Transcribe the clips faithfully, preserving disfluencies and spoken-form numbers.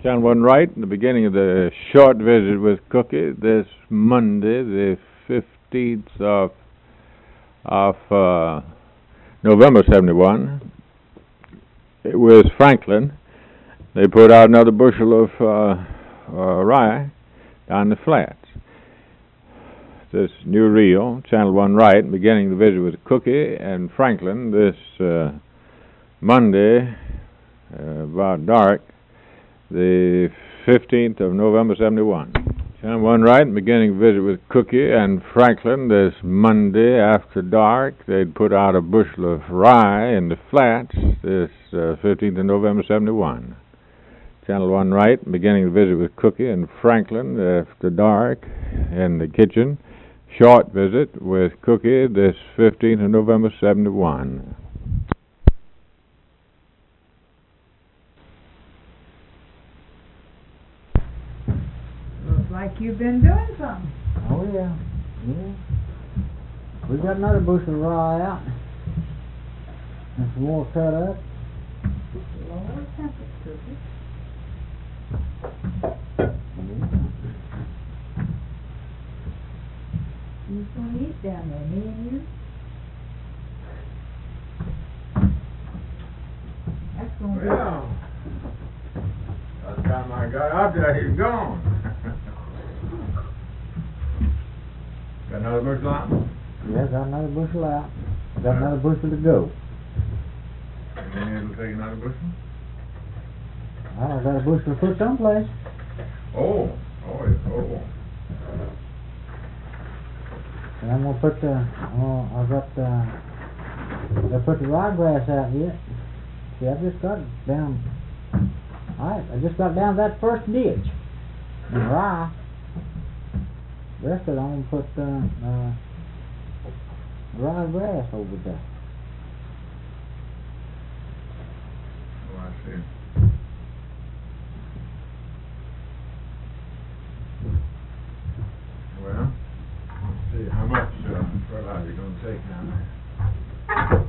Channel one right in the beginning of the short visit with Cookie this Monday, the fifteenth of of uh, November seventy-one. It was Franklin. They put out another bushel of uh, uh, rye down the flats. This new reel, Channel one right, beginning the visit with Cookie and Franklin this uh, Monday, uh, about dark, the fifteenth of November seventy-one. Channel one right, beginning visit with Cookie and Franklin this Monday after dark. They'd put out a bushel of rye in the flats this uh, fifteenth of November seventy-one. Channel one right, beginning the visit with Cookie and Franklin after dark in the kitchen. Short visit with Cookie this fifteenth of November seventy-one. Looks like you've been doing something. Oh yeah, yeah. We got another bushel of rye out. And some more cut up. Lord, help us, Cookie. Who's gonna eat down there, me and you? That's gonna be... Well, by the time I got out there, he's gone. Got another bushel out? Yeah, got another bushel out. Got another bushel to go. You think it'll take another bushel? I got a bushel to put someplace. Oh, oh, yeah, oh. And I'm gonna put the, I'm gonna, I got the, I gotta put the ryegrass out yet. See, I just got down, alright, I just got down that first ditch. And rye. The rest of it I'm gonna put, uh, uh, ryegrass over there. Oh, I see. Well, let's see, how much uh, fertilizer you going to take down there?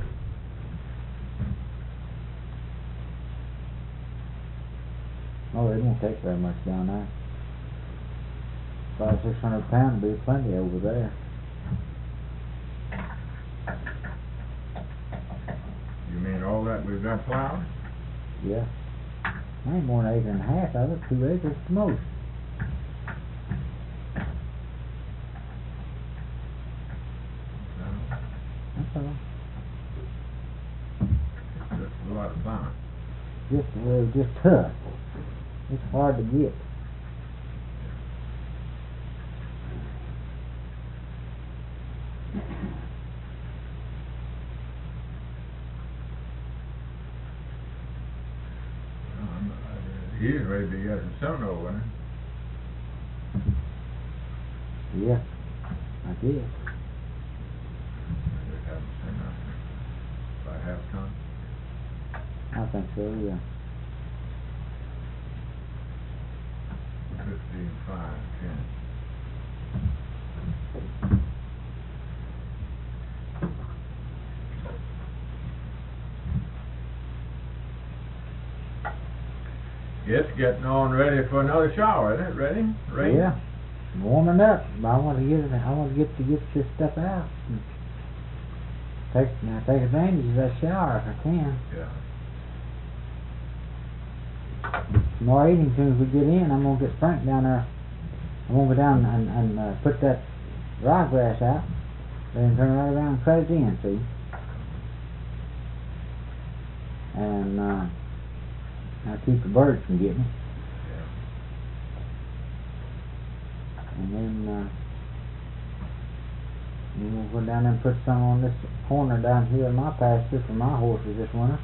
Oh, it won't take very much down there. Five, six hundred pounds would be plenty over there. You mean all that we've got plowed? Yeah. Ain't more than an acre and a half of it, two acres at the most. That's all. That's a lot of plowing. Just, well, just tough. It's hard to get. Um, uh, He's ready to get some sun over there. Yeah, I did. They haven't seen nothing. About half ton. I think so, yeah. Fifteen, five, ten. It's getting on ready for another shower, isn't it? Ready? Rain? Yeah, warming up. But I want to get it. I want to get to get this stuff out. And take now, take advantage of that shower if I can. Yeah. Tomorrow evening, as soon as we get in, I'm gonna get Frank down there. I'm gonna go down and, and uh, put that ryegrass out, then turn right around and cut it in. See, and uh, I'll keep the birds from getting it. Yeah. And then uh, we'll go down there and put some on this corner down here in my pasture for my horses this winter.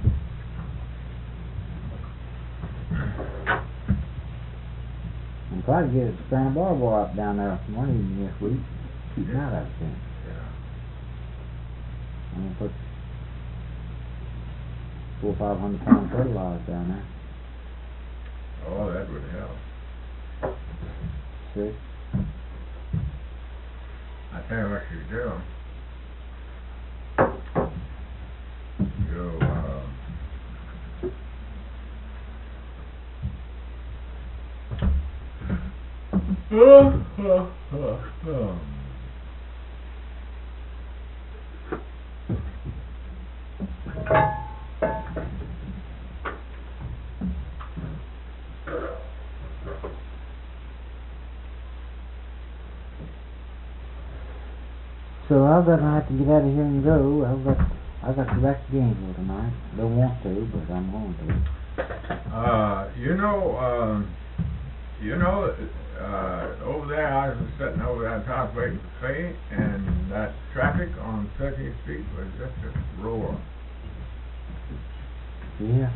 And try to get a strand of barbed wire up down there one evening this week. Keep it out of it then. Yeah. I'm gonna put four or five hundred pound fertilizer down there. Oh, that would help. See? I tell you what you do. You, uh, Oh, oh, oh, oh. So I've got to have to get out of here and go. I've got I've got to go back to Gainesville tonight. Don't want to, but I'm going to. Uh, you know, um, you know, uh, over there, I was sitting over that house waiting for Faye, and that traffic on thirteenth Street was just a roar. Yeah.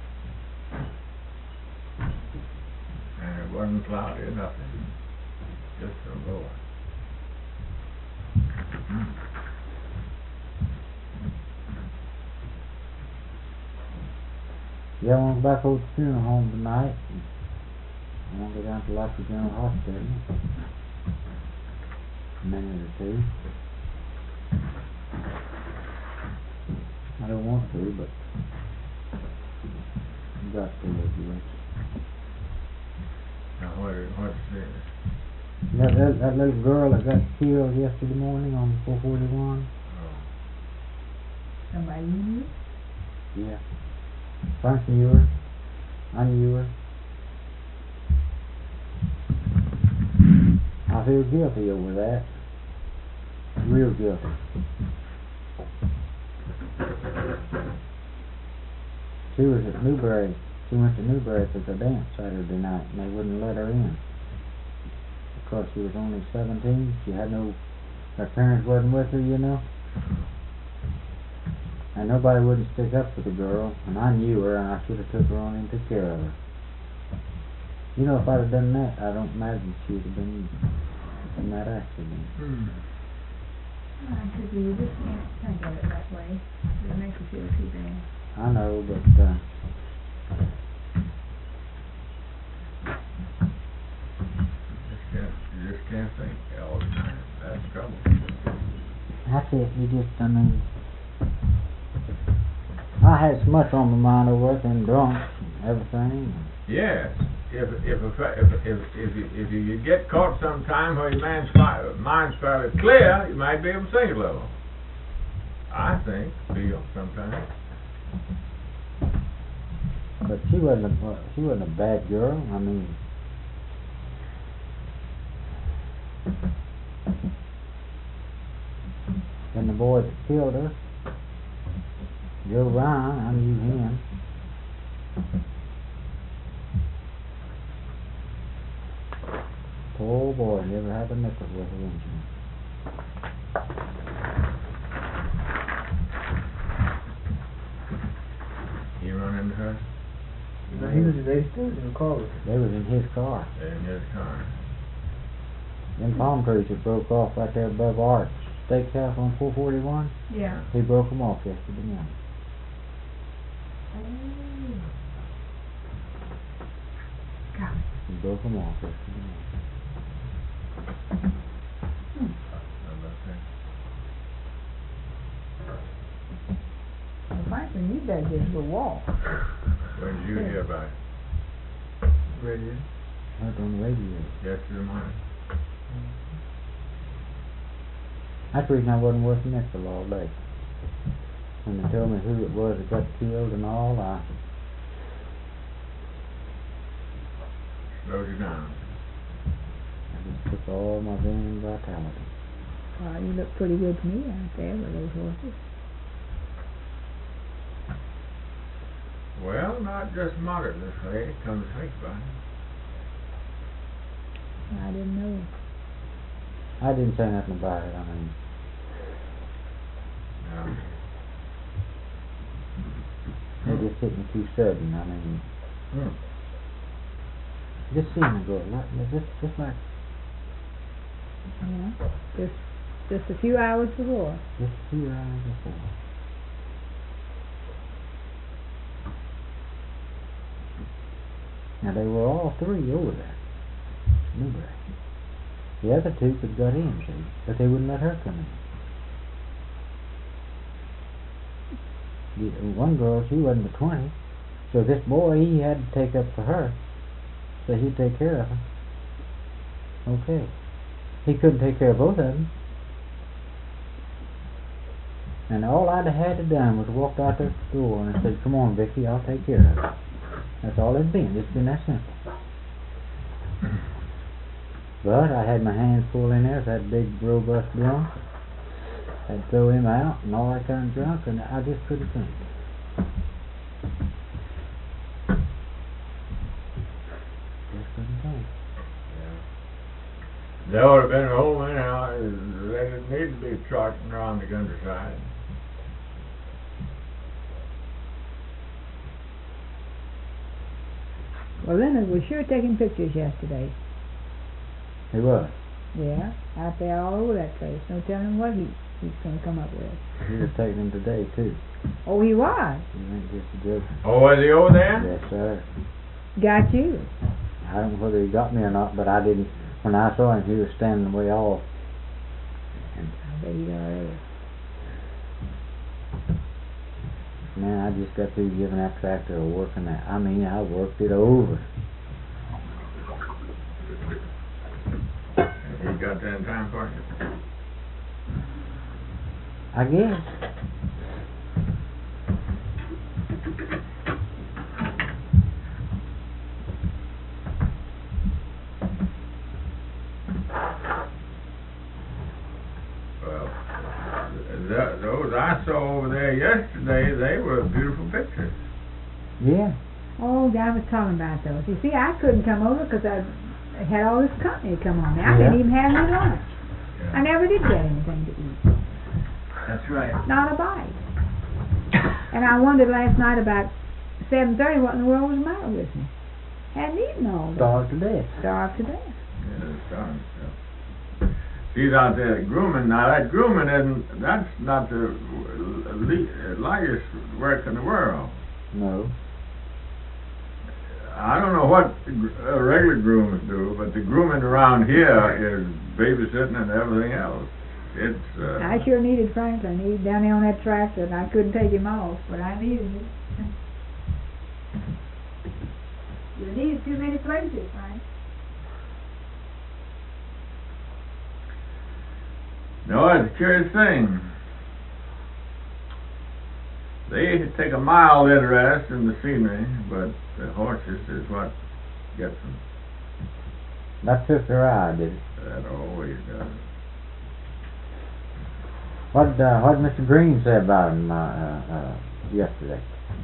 And it wasn't cloudy or nothing. Just a roar. Mm. Yeah, I want to go back over to the funeral home tonight. I want to go down to Lockwood General Hospital. A minute or two. I don't want to, but I've got to do it. Now, what, what's this? That, that, that little girl that got killed yesterday morning on four forty-one? Oh. Somebody you knew? Yeah. Frank knew her. I knew her. I feel guilty over that. Real guilty. She was at Newberry. She went to Newberry for the dance Saturday night, and they wouldn't let her in. Because she was only seventeen. She had no... Her parents wasn't with her, you know. And nobody wouldn't stick up for the girl, and I knew her, and I should have took her on and took care of her. You know, if I'd have done that, I don't imagine she would have been in that accident. Hmm. I could be, you just can't think of it that way. It makes you feel too bad. I know, but, uh... Just can't, you just can't think all the time. That's trouble. That's it, you just, I mean... I had so much on my mind over it, and drunk, and everything. Yes. If if if if if if you, if you get caught sometime where your man's fi- mind's fairly clear, you might be able to think a little. I think feel sometimes. But she wasn't a she wasn't a bad girl. I mean, and the boy that killed her, Joe Ryan, I knew him. Poor boy, never had a nickel worth of insurance. You run into her No, he was they still in the car with him. They was in his car. in his car. Them palm trees that broke off right there above our steakhouse on four forty-one. Yeah. He broke them off yesterday morning. Oh. God. He broke them off yesterday morning. Hmm. How about that? Well, Franklin, you better just go walk. When did you hear about it? Radio. Heard on the radio. Yesterday morning. That's the reason I wasn't working nickel all day. When they told me who it was that got killed and all, I Slowed you down. I just took all my vein vitality. Well, you look pretty good to me out there with those horses. Well, not just moderately, lady. Come to think about it. I didn't know. I didn't say nothing about it. I mean, Um, they just hit me too sudden. I mean, hmm. just seeing the girl, like, just just like Yeah. Just, just a few hours before. just two hours before. Now they were all three over there. Newberry. The other two could got in, see, but they wouldn't let her come in. The one girl, she wasn't but twenty, so this boy, he had to take up for her, so he'd take care of her. Okay. He couldn't take care of both of them. And all I'd have had to done was walked out the door and said, come on, Vicky, I'll take care of it. That's all it'd been. It's been that simple. But I had my hands full in there with that big, robust drunk. Had to throw him out and all that kind of junk, and I just couldn't think. Just couldn't think. There would have been a whole many houses that didn't need to be trotting around the countryside. Well, Leonard was sure taking pictures yesterday. He was. Yeah, out there all over that place. No telling what he, he's going to come up with. He was taking them today, too. Oh, he was? You ain't just a joke. Oh, was he over there? Yes, sir. Got you. I don't know whether he got me or not, but I didn't. When I saw him, he was standing way off. I bet he got it. Man, I just got through giving that tractor a working that. I mean, I worked it over. He got that in time for you? I guess. Well, th- those I saw over there yesterday, they were beautiful pictures. Yeah. Oh, I was talking about those. You see, I couldn't come over because I had all this company come on me. I Yeah. didn't even have any lunch. Yeah. I never did get anything to eat. That's right. Not a bite. And I wondered last night about seven thirty what in the world was the matter with me. Hadn't eaten all day. Starved to death. Starved to death. Yeah, it's done, yeah. She's out there grooming. Now that grooming isn't, that's not the le- lightest work in the world. No. I don't know what uh, regular groomers do, but the grooming around here is babysitting and everything else. It's, uh... I sure needed Franklin. He was down there on that tractor and I couldn't take him off, but I needed him. You need too many places, Frank. No, it's a curious thing. They take a mild interest in the scenery, but the horses is what gets them. That took their eye, did it? That always does. What uh, what did Mister Green say about him uh, uh, uh, yesterday?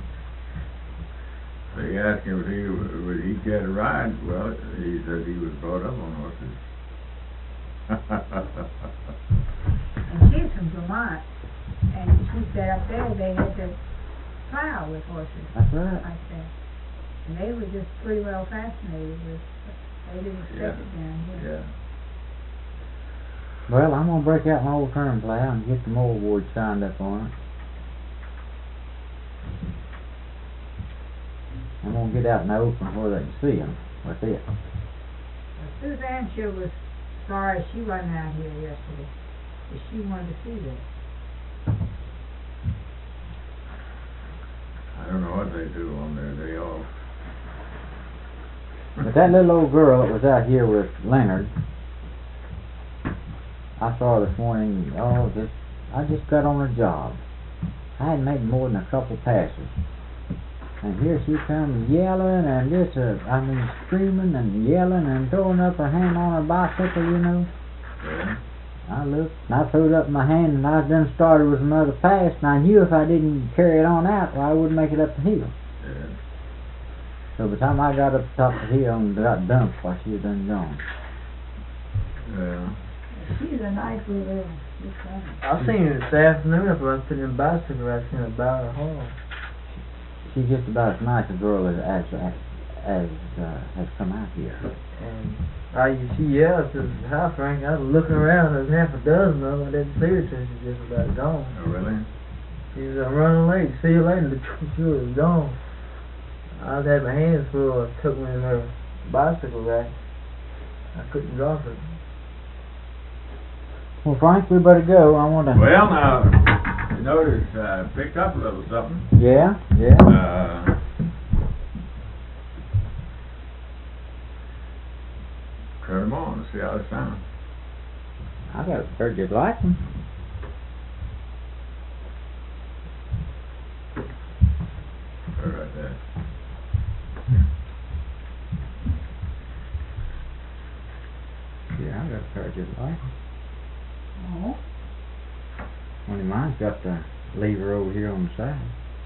They asked him if he would he get a ride. Well, he said he was brought up on horses. And she's from Vermont. And she said up there they had to plow with horses. That's right. Like that. And they were just pretty well fascinated with they didn't expect Yeah. it down here. Yeah. Well, I'm gonna break out my old term plow and get the moldboard signed up on it. I'm gonna get out in the open where they can see them. That's it. Well, Suzanne sure was sorry she wasn't out here yesterday. But she wanted to see that. I don't know what they do on their day off. But that little old girl that was out here with Leonard, I saw her this morning. Oh, just I just got on a job. I hadn't made more than a couple passes, and here she comes yelling and just uh, I mean screaming and yelling and throwing up her hand on her bicycle, you know. Yeah. I looked and I threw it up in my hand and I done started with another pass, and I knew if I didn't carry it on out, well, I wouldn't make it up the hill. Yeah. So by the time I got up the top of the hill and got dumped, why she was done gone. Yeah. She's a nice little this time. I seen her this afternoon up I was putting in bicycle racks in about her home. She's just about as nice a girl as as, as uh, has come out here. And I she yelled to the house, Frank. I was looking around, there was half a dozen of them. I didn't see her till she was just about gone. Oh, really? She was uh, running late. See you later. She was gone. I had my hands full. I took me in her bicycle rack. I couldn't drop it. Well, Frank, we better go. I want to. Well, now, you notice I uh, picked up a little something. Yeah, yeah. Uh, Turn them on and see how they sound. I got heard you'd like them. They're right there. Yeah, I got heard you'd like them. Oh. Only mine's got the lever over here on the side.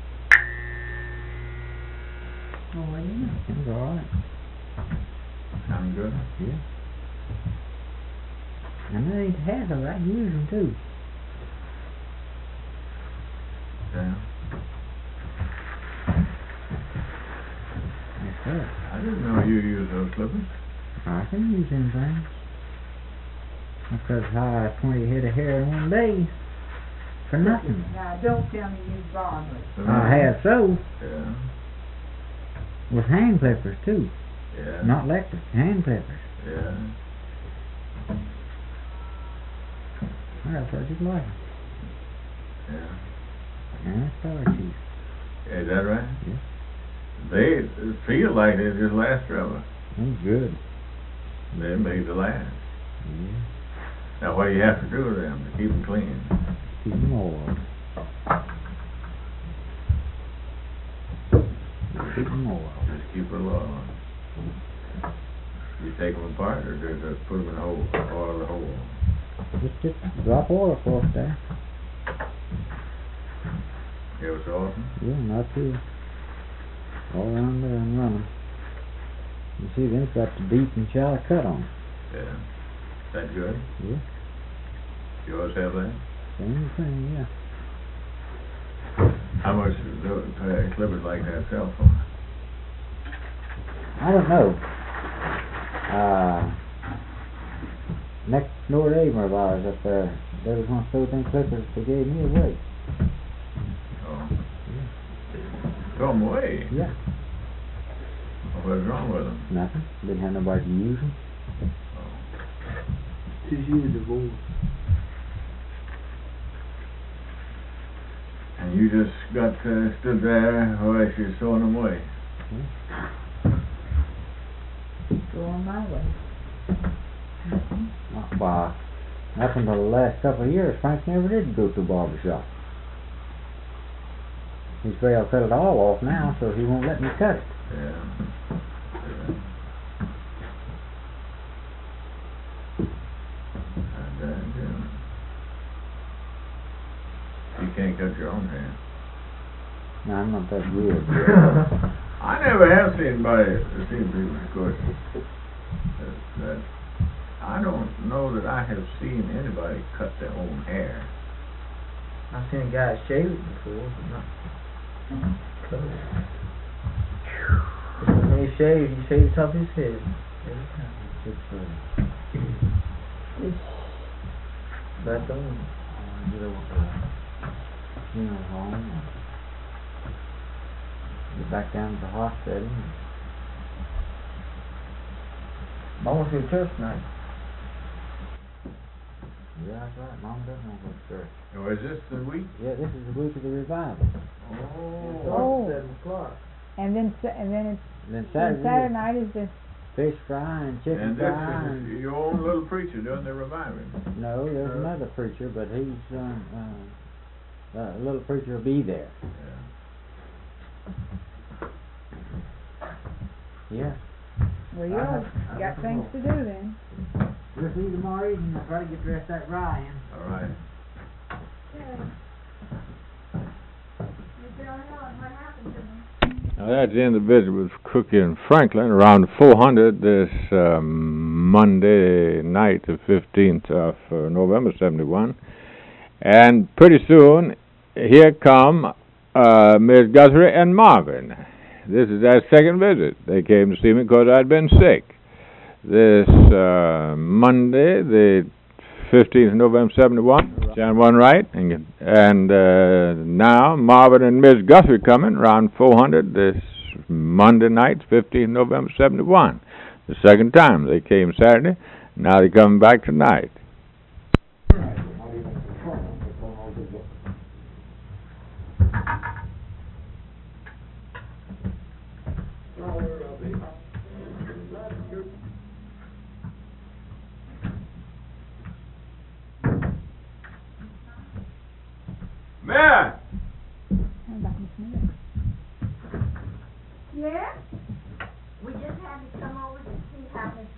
Oh, what do you know? It's alright. Sound good? Yeah. And they ain't hassle, I can use them too. Yeah. Yes, sir. I didn't know you used those clippers. I can use them things. Because I twenty head of hair in one day for nothing. Now, don't tell me you borrowed it. I have so Yeah. with hand clippers too. Yeah. Not electric, hand clippers. Yeah. I got project like it. Yeah. And that's Star Chief. Is that right? Yeah. They feel like they just last forever. That's good. They're made to last. Yeah. Now, what do you have to do with them to keep them clean? Keep them oiled. Keep them oiled. Just keep it low. You take them apart, or just uh, put them in a hole, oil the hole? Just, just drop oil across there. Ever so often? Yeah, not too. All around there and run them. You see, then it's got the deep and shallow cut on it. Yeah. That good? Yeah. You always have that? Same thing, yeah. How much do those uh, clippers like that sell for? I don't know. Uh, next door neighbor of ours up there, they was gonna throw them clippers, they gave me away. Oh. Throw them away? Yeah. What's wrong with them? Nothing. Didn't have nobody to use them. Just use the board. And you just got uh, stood there while she's throwing them away? Go on my way. Not by, up until the last couple of years, Frank never did go to a barber shop. He's afraid I'll cut it all off now, so he won't let me cut it. Yeah. Yeah. And, uh, yeah. You can't cut your own hair. No, I'm not that good. I never have seen anybody, seen people, of course, that, that, I don't know that I have seen anybody cut their own hair. I've seen guys shave it before, but not cut it. When he shaves, he shaves the top of his head every time. Just, uh, Back on. get over to funeral home and get back down to the hospital. Mama's to church tonight. Yeah, that's right. Mama doesn't want to go to church. Oh, is this the week? Yeah, this is the week of the revival. Oh. Oh. Seven o'clock. And then, sa- and then it's, And then then Saturday, Saturday night is the, fish fry and chicken And fry. this is your own little preacher doing the reviving. No, there's Uh, another preacher, but he's, uh, uh, uh, a little preacher will be there. Yeah. Yeah. well, you I- I got don't things know. to do then. We'll see you tomorrow evening. I'll try to get the rest of that rye in. All right. Now, that's the end of the visit with Cookie and Franklin around four hundred this um, Monday night, the fifteenth of uh, November, seventy-one. And pretty soon, here come uh, Miss Guthrie and Marvin. This is their second visit. They came to see me because I'd been sick. This uh, Monday, the fifteenth of November, seventy-one, John one right, and, and uh, now Marvin and Miss Guthrie coming around four hundred this Monday night, fifteenth of November, seventy-one. The second time. They came Saturday, now they're coming back tonight.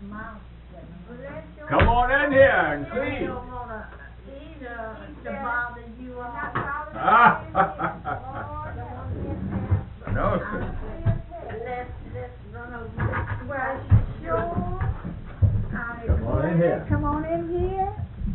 Come on in here and see. Ah. No, sir. Well, sure. Come on in here. Come on in here.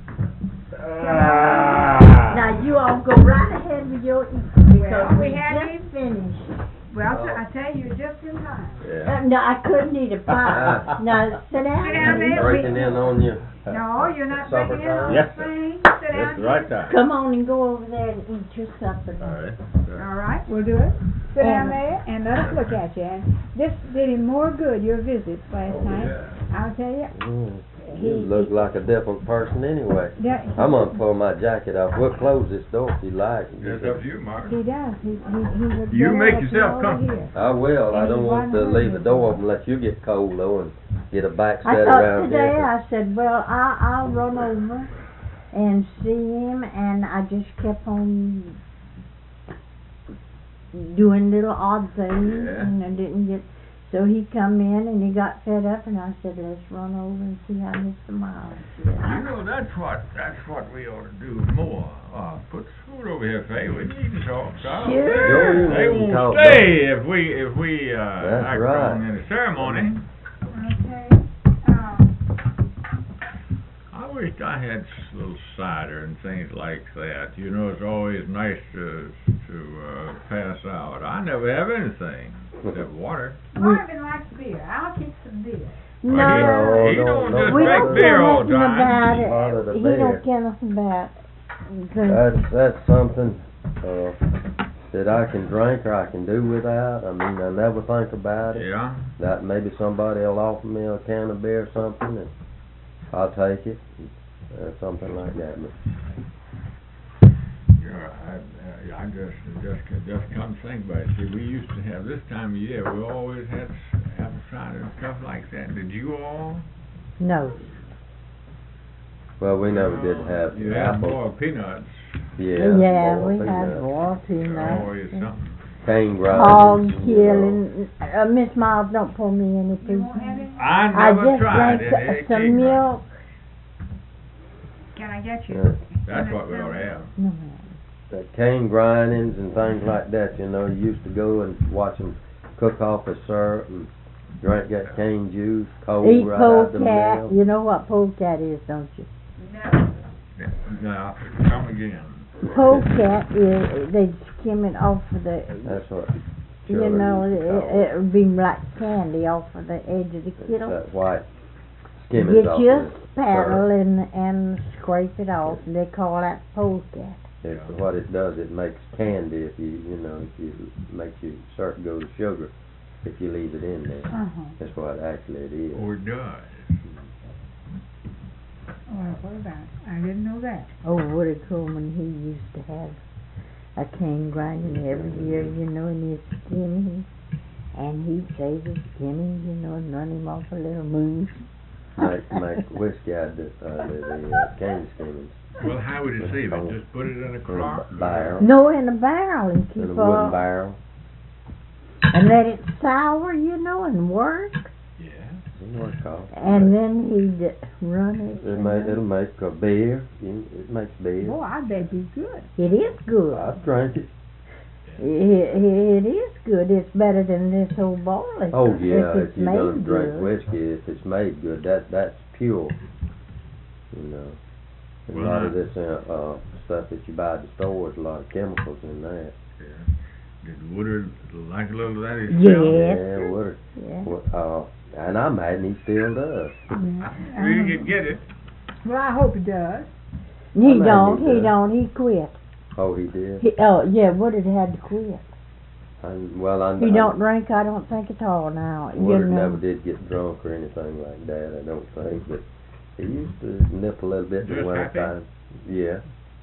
Ah. Now you all go right ahead with your eating because Well, we we had just finished. Well, I tell you, just in time. Yeah. Uh, no, I couldn't eat a pie. Now sit down. Sit down and eat. there. Breaking in on you. No, you're not Supper breaking in on time? Yes, the sir. thing. Sit down That's the here. right time. Come on and go over there and eat your supper. All right. All right, we'll do it. Sit down And- there and let us look at you. And this did him more good, your visit last Oh, night. yeah. I'll tell you. Mm. He, You look like a different person anyway. that, I'm gonna pull my jacket off. We'll close this door if you like. It's up to you, Mark. He does. He, he, he's a You good make old yourself over comfortable. here. I will. I don't want to leave the door open unless you get cold though and get a back I set thought around today here. I said, well, I, I'll run over and see him, and I just kept on doing little odd things, Yeah. and I didn't get. So he come in and he got fed up, and I said, let's run over and see how Mister Miles is. You know, that's what, that's what we ought to do more. Uh, put the food over here, Faye. We need to talk. So Sure. Sure, They we can won't talk, stay if we, if we, uh, That's act right. on any ceremony. Okay. Um, I wished I had s- little cider and things like that. You know, it's always nice to, to, uh, pass out. I never have anything except water. Marvin likes beer. I'll keep some beer. No, No, He don't- don't don't just we drink drink don't beer care all the nothing time. about Part of it. the He beer. don't care nothing about drinking. That's that's something uh, that I can drink or I can do without. I mean, I never think about it. Yeah. That maybe somebody will offer me a can of beer or something, and I'll take it. Uh, something like that. But Yeah, I, I I just, just, just come think about it. See, we used to have, this time of year, we always had s- apple cider and stuff like that. Did you all? No. well, we never did have You had apple. more peanuts. Yeah, Yeah, boiled we peanuts. had war peanuts. Always something. cane Hog grindings. you know. killing. Uh, Miss Miles, don't pour me any, You please. won't have any? I I never just tried drank it. It some came right. milk. Can I get you? Yeah. That's what we ought to have. No, ma'am. That cane grindings and things like that, you know, you used to go and watch them cook off a syrup and drink that cane juice cold Eat right out the polecat. milk. You know what polecat is, don't you? No. Now, come again. Polecat is, they skim it off of the, That's what you children know, used to call it, it would be like candy off of the edge of the It's kettle. that white skimmings Get off your the paddle syrup. and, and scrape it off, and they call that polecat. It's what it does, it makes candy if you, you know, if you, makes your syrup go to sugar if you leave it in there. Uh-huh. That's what actually it is. Or it does. Well, what about it? I didn't know that. Oh, Woody Coleman, he used to have a cane grinding every year, you know, and he'd skim him, and he'd save his skimmings, you know, and run him off a little moose. Make, make whiskey out of the, uh, the, the uh, cane skimmings. Well, how would you save it? Just put it in a crock? In a barrel. No, in a barrel and keep In a wooden on, barrel. and let it sour, you know, and work, Yeah. It'll work off. and then he'd run it. It'll make, it'll make a beer. You- It makes beer. Boy, I bet it's good. It is good. I've drank it. It, it is good. It's better than this old barley. Oh yeah, if if it's you're made gonna drink good. whiskey, if it's made good, that that's pure. You know, a Well, lot of now- this uh, uh, stuff that you buy at the store, there's a lot of chemicals in that. Yeah. Did Woodard like a little of that himself? Yes. Yeah, what? Yeah. What? Uh, and I imagine he still does. Yeah. We could get it. Well, I hope it does. He I don't. imagine he He does. don't. He quit. Oh, he did. He, oh yeah, Woodard had to quit. And, well, I He I, don't drink. I don't think at all now. You Woodard know. never did get drunk or anything like that. I don't think, but he used to nip a little bit in Just the winter happy? time. Yeah.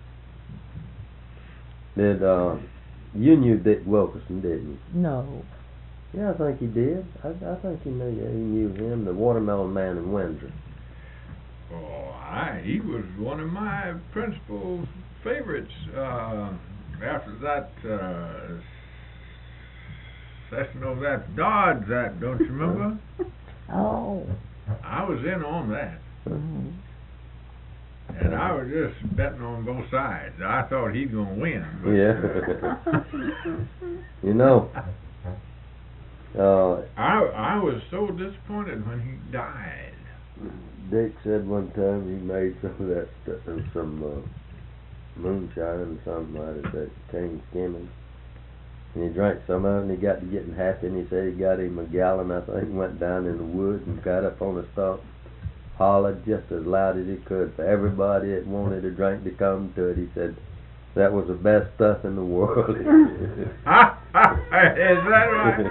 Did uh, you knew Dick Wilkerson, didn't you? No. Yeah, I think he did. I, I think he knew. Yeah, he knew him, the watermelon man in Windsor. Oh, I, he was one of my principal favorites. Uh, after that uh, session of that Dodge, that don't you remember? Oh. I was in on that. Mhm. And I was just betting on both sides. I thought he'd gonna win. But, Yeah. You know, uh, I I was so disappointed when he died. Dick said one time he made some of that stuff, some uh, moonshine and something like that, that King Skimming. And he drank some of it and he got to getting happy and he said he got him a gallon, I think, went down in the woods and got up on a stump, hollered just as loud as he could for everybody that wanted a drink to come to it. He said that was the best stuff in the world. Is that right?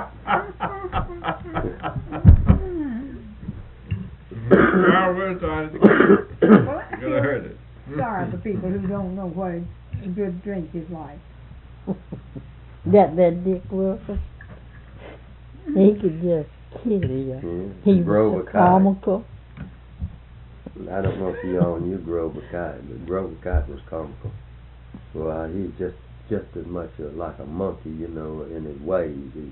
Well, we're sorry. Well, I You feel heard it. sorry for people who don't know what a good drink is like. That that Dick Wilson, he could just kill you. Yeah, He Grover was so Kite. comical. I don't know if you all knew Grover Kite, but Grover Kite was comical. Well, he's just just as much a, like a monkey, you know, in his ways. He,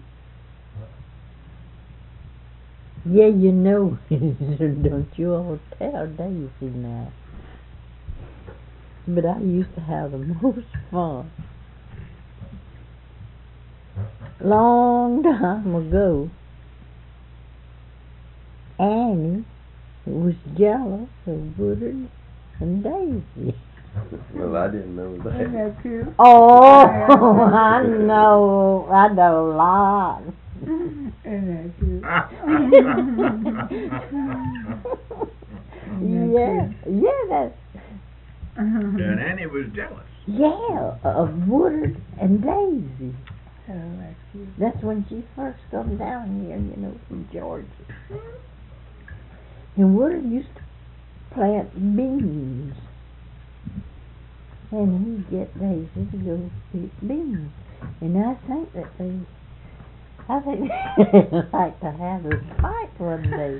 Yeah, you know, don't you all tell Daisy now. But I used to have the most fun. Long time ago, Annie was jealous of Woodard and Daisy. well, I didn't know Isn't that. that cute? Oh, I know, I know a lot. Isn't that cute? Yeah, yeah, that's, And Annie was jealous. yeah, of Woodard and Daisy. Oh, that's cute. That's when she first come down here, you know, from Georgia. And Woodard used to plant beans. And he'd get Daisy to go pick beans. And I think that they, I think they'd like to have a fight one day.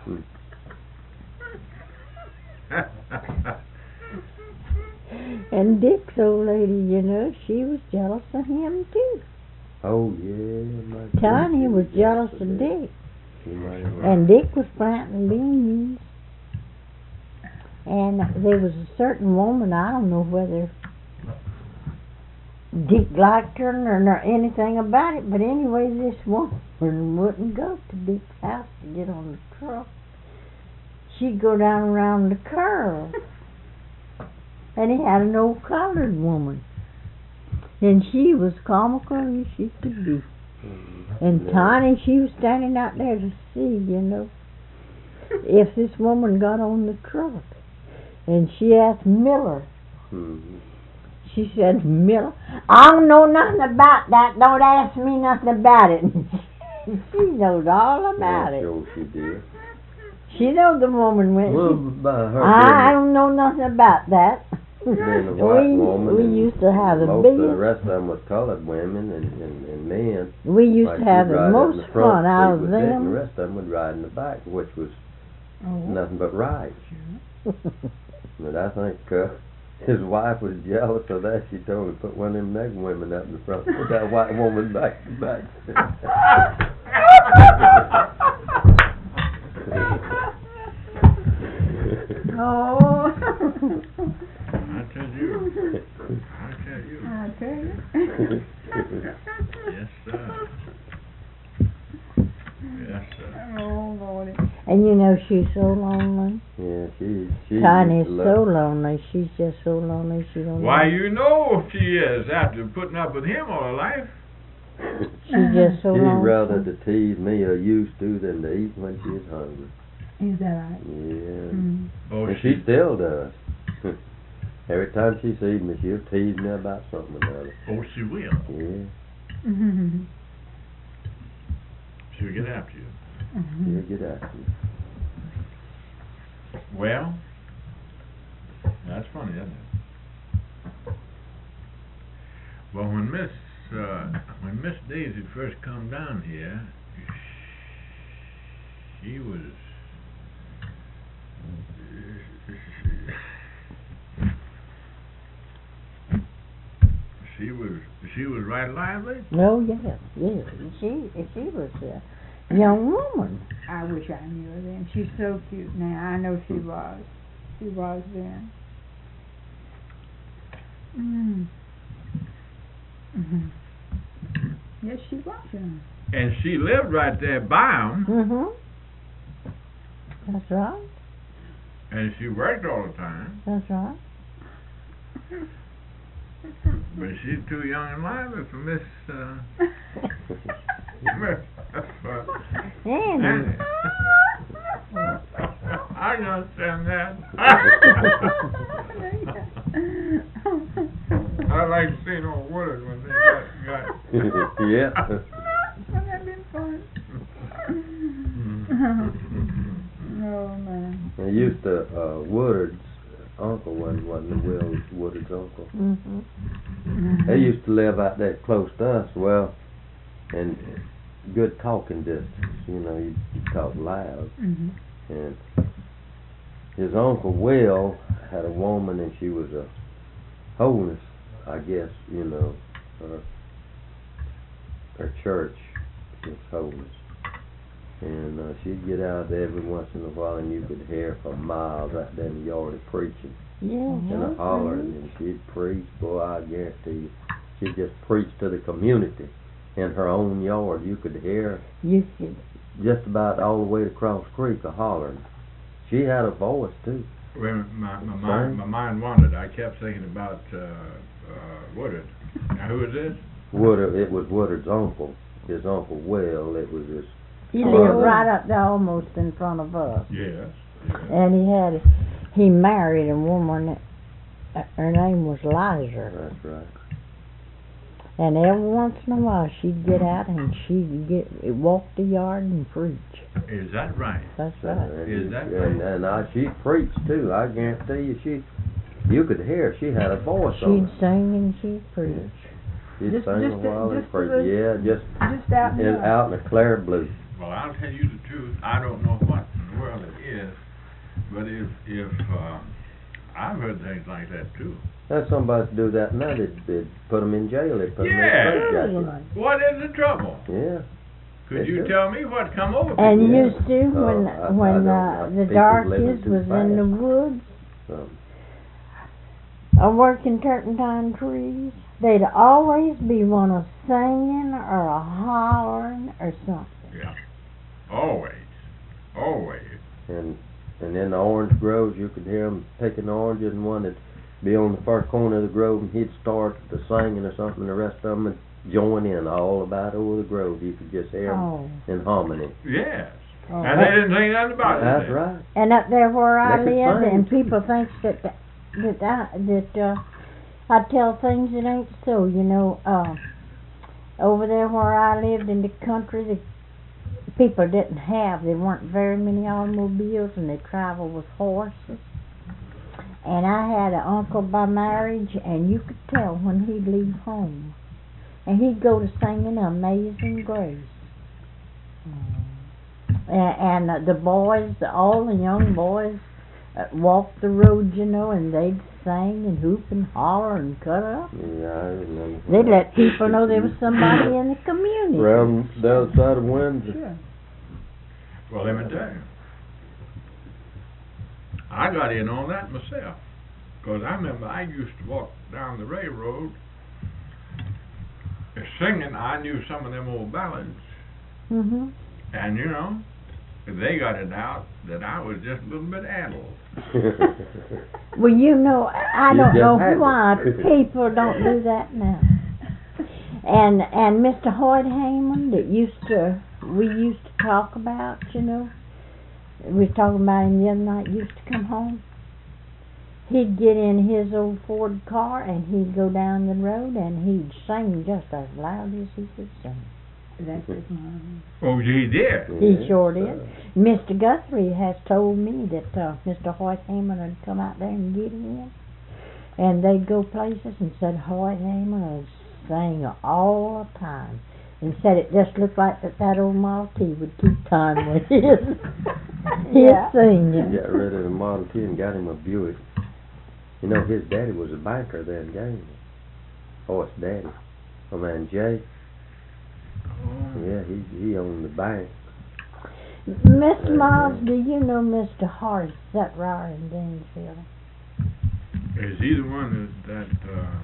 And Dick's old lady, you know, she was jealous of him too. Oh, yeah. my Tiny sister was jealous of of that. Dick. She might have- And Dick was planting beans. And there was a certain woman, I don't know whether Dick liked her or nor anything about it, but anyway, this woman wouldn't go to Dick's house to get on the truck. She'd go down around the curve. And he had an old colored woman. And she was comical as she could be. And Yeah. Tiny, she was standing out there to see, you know, if this woman got on the truck. And she asked Miller. Mhm. She said, Miller, I don't know nothing about that. Don't ask me nothing about it. She knows all about Yeah, it. sure she did. She knows the woman went. Well, she, by her I being, don't know nothing about that. being a white we woman, we and used to have the most of the biggest. rest of them was colored women and, and, and men. We used Like to have you'd the ride up in most the front fun out seat of with Dick, and the them. rest of them would ride in the back, which was Oh, nothing but right. But I think uh, his wife was jealous of that. She told him to put one of them neck women up in the front, put that white woman back to back. oh. I tell you. I tell you. I tell you. Yes, sir. Yes, sir. Oh, Lordy. And you know, she's so lonely. Yeah, she she Tiny's used to so love- lonely. She's just so lonely. She don't. Why, know. you know she is after putting up with him all her life. She's just so She'd lonely. rather to tease me or used to than to eat when she's hungry. Is that right? Yeah. Mm. Oh, And she still does. Every time she sees me, she'll tease me about something or other. oh, she will. Yeah, Mm-hmm. She'll get after you. Mm-hmm. she'll get after me. Well, that's funny, isn't it? Well, when Miss uh, when Miss Daisy first come down here, she was she was she was right lively. Oh yes, yes. She she was. Uh, young woman. I wish I knew her then. She's so cute now. I know she was. She was then. Mm. Mm-hmm. Yes, she was young. And she lived right there by him, Mm-hmm. That's right. and she worked all the time. That's right. But she's too young and lively for Miss, uh, Miss, uh, Annie. Annie. I can understand that. I like to see no Woodard when they got, got Yeah. Wouldn't that been fun? Oh, man. They used to, uh, Woodard's uncle wasn't, wasn't the Will Woodard's uncle. Mm-hmm. They used to live out there close to us, well, and good talking distance, you know, you talk loud. Mm-hmm. And his uncle Will had a woman, and she was a holiness, I guess, you know, her, her church was holiness. And uh, she'd get out there every once in a while, and you could hear her for miles out there in the yard preaching Yeah. and a hollering, and she'd preach, boy, I guarantee you, she'd just preach to the community in her own yard. You could hear her You could. just about all the way across the creek a hollering. She had a voice too. Well, my, my mind, my mind wandered. I kept thinking about, uh, uh, Woodard. Now, who is this? Woodard, it was Woodard's uncle, his uncle Will. It was his. He Oh. lived right up there almost in front of us. Yes. yes. And he had, he married a woman, uh, her name was Liza. That's right. And every once in a while she'd get out and she'd get, walk the yard and preach. Is that right? That's right. And, Is that and, right? and I, she preached too. I guarantee you, she, you could hear her. She had a voice She'd on her. sing and she'd preach. She'd Just- sing just a a- while and just a preach. little- Yeah, just Just out in in, the... out in the clear blue. Well, I'll tell you the truth. I don't know what in the world it is, but if if uh, I've heard things like that too. That's somebody to do that now. They'd, they'd put them in jail. They'd put them Yeah. in jail. What is the trouble? Yeah. Could They you do. tell me what come over And people? Yeah. used to, when Oh, I- I when don't uh, like the people darkies living too was in the fast. woods, Um, or working turpentine trees, they'd always be one of singing or a hollering or something. Yeah. Always. Always. and and in the orange groves, you could hear them picking oranges, and one would be on the far corner of the grove, and he'd start to singing or something, and the rest of them would join in all about over the grove. You could just hear them Oh. in harmony. Yes. Oh. And they didn't think nothing about it. That's did they? right. And up there where I They could lived, sing. and people thinks that that I, that uh, I tell things that ain't so. You know, uh, over there where I lived in the country, the people didn't have. There weren't very many automobiles, and they traveled with horses. And I had an uncle by marriage, and you could tell when he'd leave home, and he'd go to singing Amazing Grace. And, and uh, the boys, all the young boys, uh, walked the road, you know, and they'd sing and hoop and holler and cut up. Yeah, I remember. They'd let people know there was somebody in the community. Around the other side of Windsor. Sure. Well, let me tell you. I got in on that myself. Because I remember I used to walk down the railroad uh, singing. I knew some of them old ballads. Mm-hmm. And, you know, they got it out that I was just a little bit addled. Well, you know, I You don't just know had why it. people don't do that now. And and Mister Hoyt Heyman that used to we used to talk about, you know, we was talking about him the other night. Used to come home. He'd get in his old Ford car and he'd go down the road and he'd sing just as loud as he could sing. That's his mom. Oh, he did. He sure did. Mister Guthrie has told me that uh, Mister Hoyt Heyman would come out there and get him, and they'd go places and said Hoyt Heyman would sing all the time, and said it just looked like that that old Model T would keep time with his his Yeah. singing. He got rid of the Model T and got him a Buick. You know, his daddy was a banker there in Gainesville. Hoyt's daddy, my man Jay. Oh. Yeah, he he owned the bank. Miss Miles, do you know Mister Horace Zetrier in Dansville? Is he the one that, that, uh,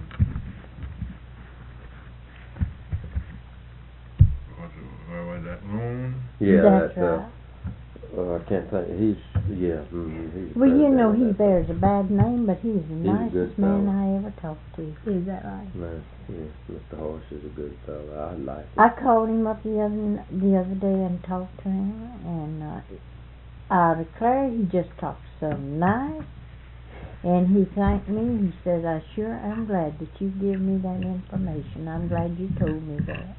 what's it, what was that, loan? Yeah, That's that, uh, right. uh, I can't think, he's, yeah, mm, he's. Well, you know, he president of that. bears a bad name, but he's the He's a nicest good man fellow. I ever talked to. Is that right? No, yes, Mister Horace is a good fellow. I like him. I called him up the other the other day and talked to him, and uh, I declare he just talked so nice. And he thanked me. He said, "I sure am glad that you give me that information. I'm glad you told me that."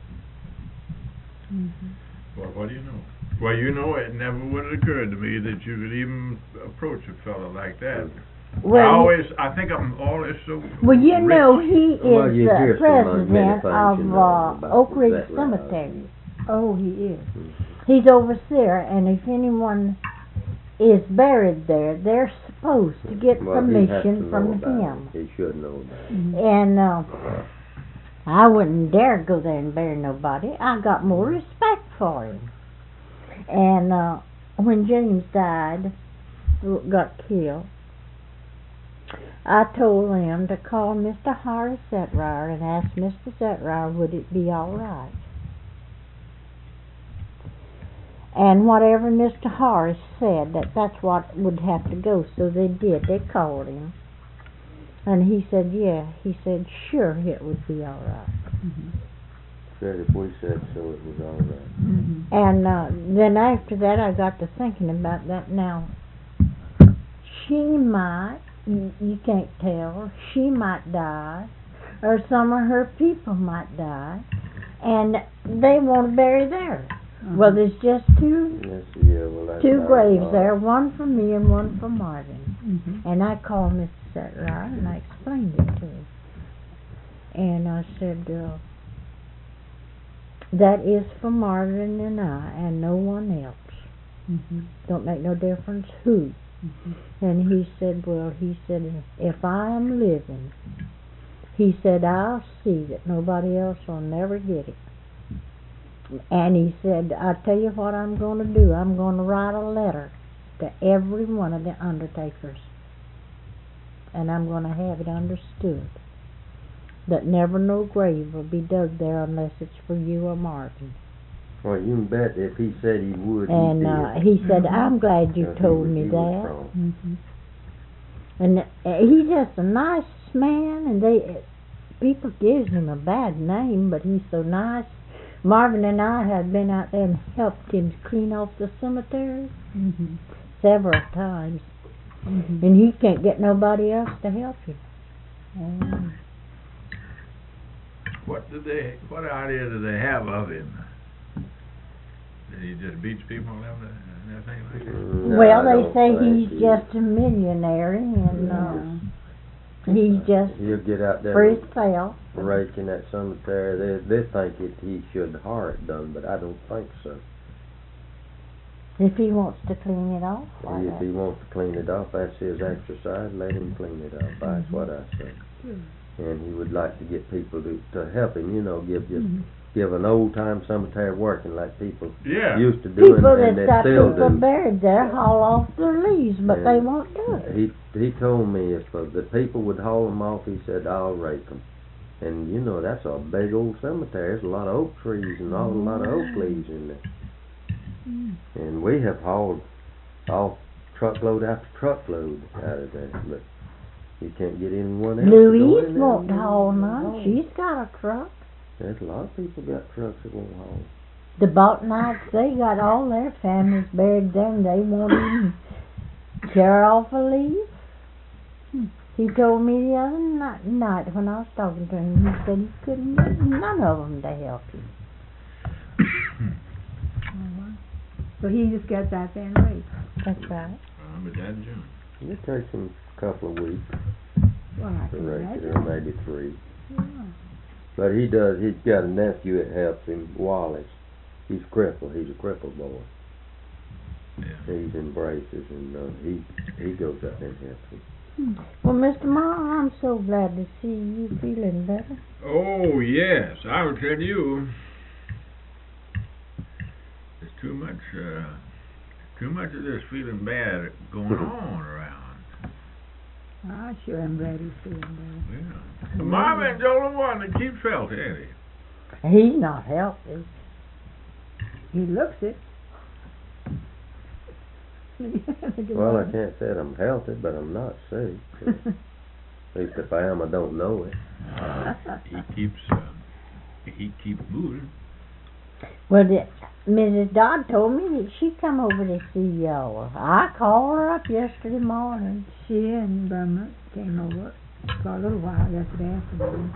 Mm-hmm. Well, what do you know? Well, you know, it never would have occurred to me that you could even approach a fellow like that. Well, I always, I think I'm always so well, you rich. know, he is Well, you the hear so much, many president things, of you know, uh, about Oak the Ridge Zetrier. Cemetery. Oh, he is. Mhm. He's overseer, and if anyone is buried there, they're supposed to get Well, he has to permission know from about him. it. He should know about it. Mm-hmm. And uh, I wouldn't dare go there and bury nobody. I got more respect for him. And uh, when James died, got killed, I told them to call Mister Horace Zetrier and ask Mister Zetrier would it be all right. And whatever Mister Horace said, that that's what would have to go. So they did. They called him. And he said, yeah. He said, sure, it would be all right. Mm-hmm. Said if we said so, it was all right. Mm-hmm. And uh, then after that, I got to thinking about that. Now, she might, you, you can't tell, she might die, or some of her people might die, and they want to bury there. Uh-huh. Well, there's just two Yes, yeah, well, that's two not graves all. there, one for me and one for Marvin. Mm-hmm. And I called Mister Zetrier and I explained it to him. And I said, uh, that is for Marvin and I and no one else. Mm-hmm. Don't make no difference who. Mm-hmm. And he said, well, he said, if I am living, he said, I'll see that nobody else will never get it. And he said, I tell you what I'm going to do. I'm going to write a letter to every one of the undertakers. And I'm going to have it understood that never no grave will be dug there unless it's for you or Marvin. Well, you can bet if he said he would, And he uh, did. he said, Mhm. I'm glad you Because he told was- me he was that. strong. Mm-hmm. And uh, he's just a nice man, and they people gives him a bad name, but he's so nice. Marvin and I had been out there and helped him clean off the cemetery Mm-hmm. several times, Mm-hmm. and he can't get nobody else to help him. Um, What did they, what idea did they have of him? Did he just beat people and everything and everything like that? No, well, I they don't say think he's he- just a millionaire, and uh, he's just He'll get out there for and himself. rake in that cemetery. They they think it, he should hire it done, but I don't think so. If he wants to clean it off, why If not? he wants to clean it off, that's his exercise. Let him clean it up. That's what I say. And he would like to get people to to help him. You know, give just Mm-hmm. give an old time cemetery working like people Yeah. used to do, People and, and that's they got still people do. buried there haul off their leaves, but Yeah. they won't do it. He he told me if uh, the people would haul them off, he said I'll rake them. And you know that's a big old cemetery. There's a lot of oak trees and all, a lot of oak leaves in there. Mm-hmm. And we have hauled off truckload after truckload out of there, but you can't get anyone else to go Louise in there won't and haul haul. none. She's got a truck. There's a lot of people got trucks that won't haul. The Botanites, they got all their families buried there, and they won't even tear off a leaf. Hmm. He told me the other night, night when I was talking to him, he said he couldn't get none of them to help him. So he just gets out there and rakes. That's right. Uh, but that's June. It takes him a couple of weeks Well, I to can rake it, imagine. or maybe three. Yeah. But he does. He's got a nephew that helps him, Wallace. He's crippled. He's a crippled boy. Yeah. He's in braces, and uh, he he goes up there and helps him. Hmm. Well, Mister Ma, I'm so glad to see you feeling better. Oh, yes. I will tell you. This too much, uh, too much of this feeling bad going on around. I sure am glad he's feeling better. Yeah. Marvin's the only one that keeps healthy, ain't he? He's not healthy. He looks it. Well, I can't say that I'm healthy, but I'm not sick. At least if I am, I don't know it. Uh, he keeps, uh, he keeps moving. Well, the, Missus Dodd told me that she come over to see y'all. I called her up yesterday morning. She and Burma came over for a little while yesterday afternoon.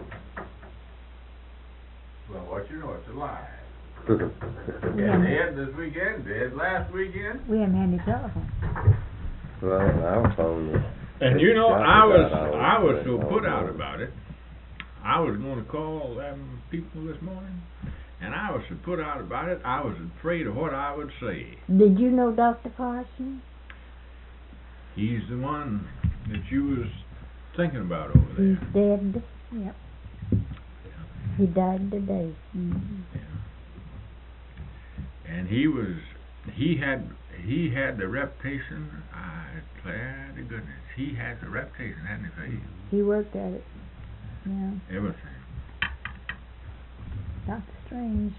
Well, what you know, it's a lie. We And haven't, they had this weekend, they had last weekend. we haven't had any telephone. Well, our phone is... And you know, I was, Shot about I was all so put day. out about it. I was going to call them people this morning, and I was so put out about it, I was afraid of what I would say. Did you know Doctor Carson? He's the one that you was thinking about over there. He's dead. Yep. He died today. Mm-hmm. And he was, he had, he had the reputation, I declare to goodness, he has the reputation, hadn't he, Faith? He worked at it. Yeah. Everything. Doctor Strange.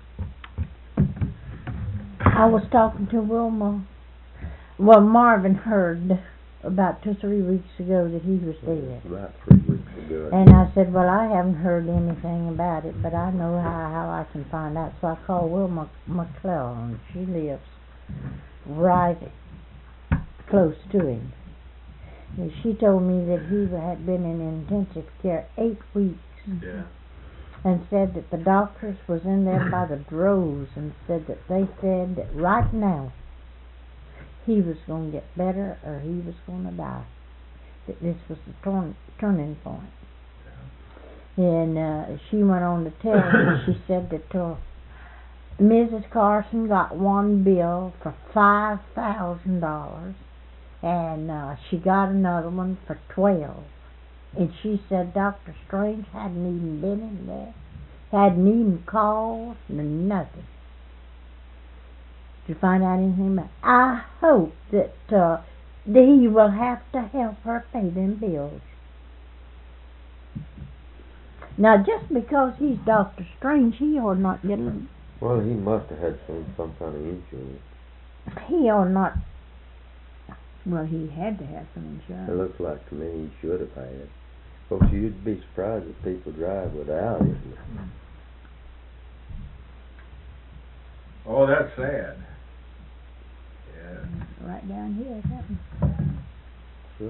I was talking to Wilma. Well, Marvin heard about two or three weeks ago that he was dead. About three weeks ago. And I said, well, I haven't heard anything about it, but I know how, how I can find out. So I called Wilma McClellan. She lives right close to him. And she told me that he had been in intensive care eight weeks. Yeah. And said that the doctors was in there by the droves and said that they said that right now he was going to get better or he was going to die. That this was the turn, turning point. And uh, she went on to tell me, she said that uh, Missus Carson got one bill for five thousand dollars and uh, she got another one for twelve. And she said Doctor Strange hadn't even been in there, hadn't even called, nothing to find out anything about it. I hope that uh, that he will have to help her pay them bills. Now, just because he's Doctor Strange, he ought not get a... Well, he must have had some, some kind of insurance. He ought not... Well, he had to have some insurance. It looks like to me he should have had. Of course, you'd be surprised if people drive without it. Oh, that's sad. Yeah. Right down here, it happened. Sure.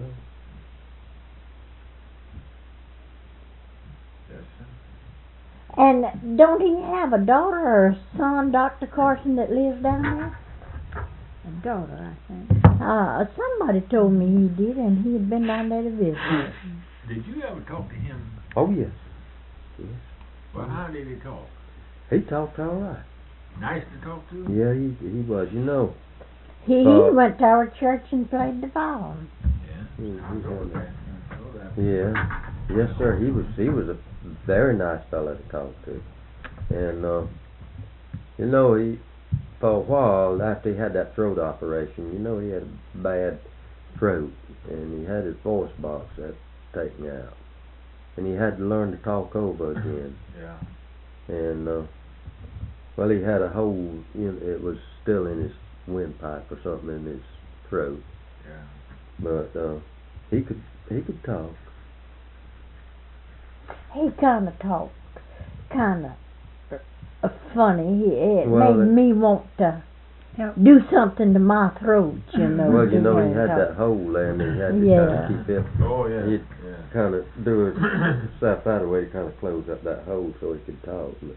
Yes, sir. And don't he have a daughter or a son, Doctor Carson, that lives down there? A daughter, I think. Uh, somebody told me he did, and he had been down there to visit. Did you ever talk to him? Oh, yes. Yes. Well, how did he talk? He talked all right. Nice to talk to? Yeah, he he was. You know, He, Uh, he went to our church and played the violin. Yeah. he, he I know had that. a- I know that. yeah, yes, sir. He was he was a very nice fellow to talk to, and uh, you know he for a while after he had that throat operation, you know he had a bad throat, and he had his voice box that taken out, and he had to learn to talk over again. Yeah. And uh, well, he had a hole in it was still in his windpipe or something in his throat, Yeah. but uh, he could he could talk. He kind of talked, kind of uh, funny. He, it Well, made it- me want to Help. do something to my throat, you know. Well, you know, he to had talk. that hole there, and he had to Yeah. kind of keep it, Oh, yeah. He'd Yeah. kind of do it himself out of the way to kind of close up that hole so he could talk. But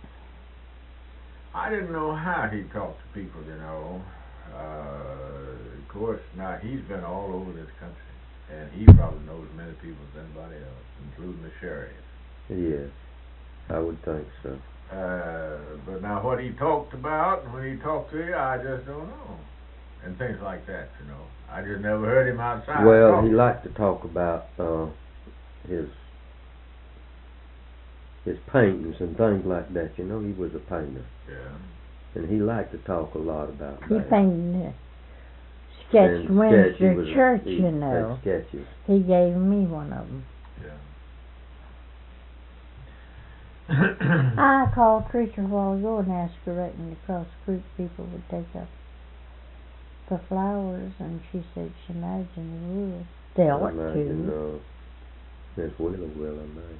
I didn't know how he talked to people, you know. Uh, of course, now he's been all over this country, and he probably knows many people as anybody else, including the sheriff. yeah, I would think so. Uh, but now what he talked about, when he talked to you, I just don't know. And things like that, you know. I just never heard him outside Well, talking. he liked to talk about uh, his his paintings and things like that. You know, he was a painter, Yeah. and he liked to talk a lot about He that. painted a sketch And Windsor sketchy was- Church, he you painted know. sketches. He gave me one of them. I called Tricia a while ago and asked her right when the Cross Creek people would take up the flowers, and she said she imagined they would. They I ought imagine, to. uh, Miss Willow will, I imagine.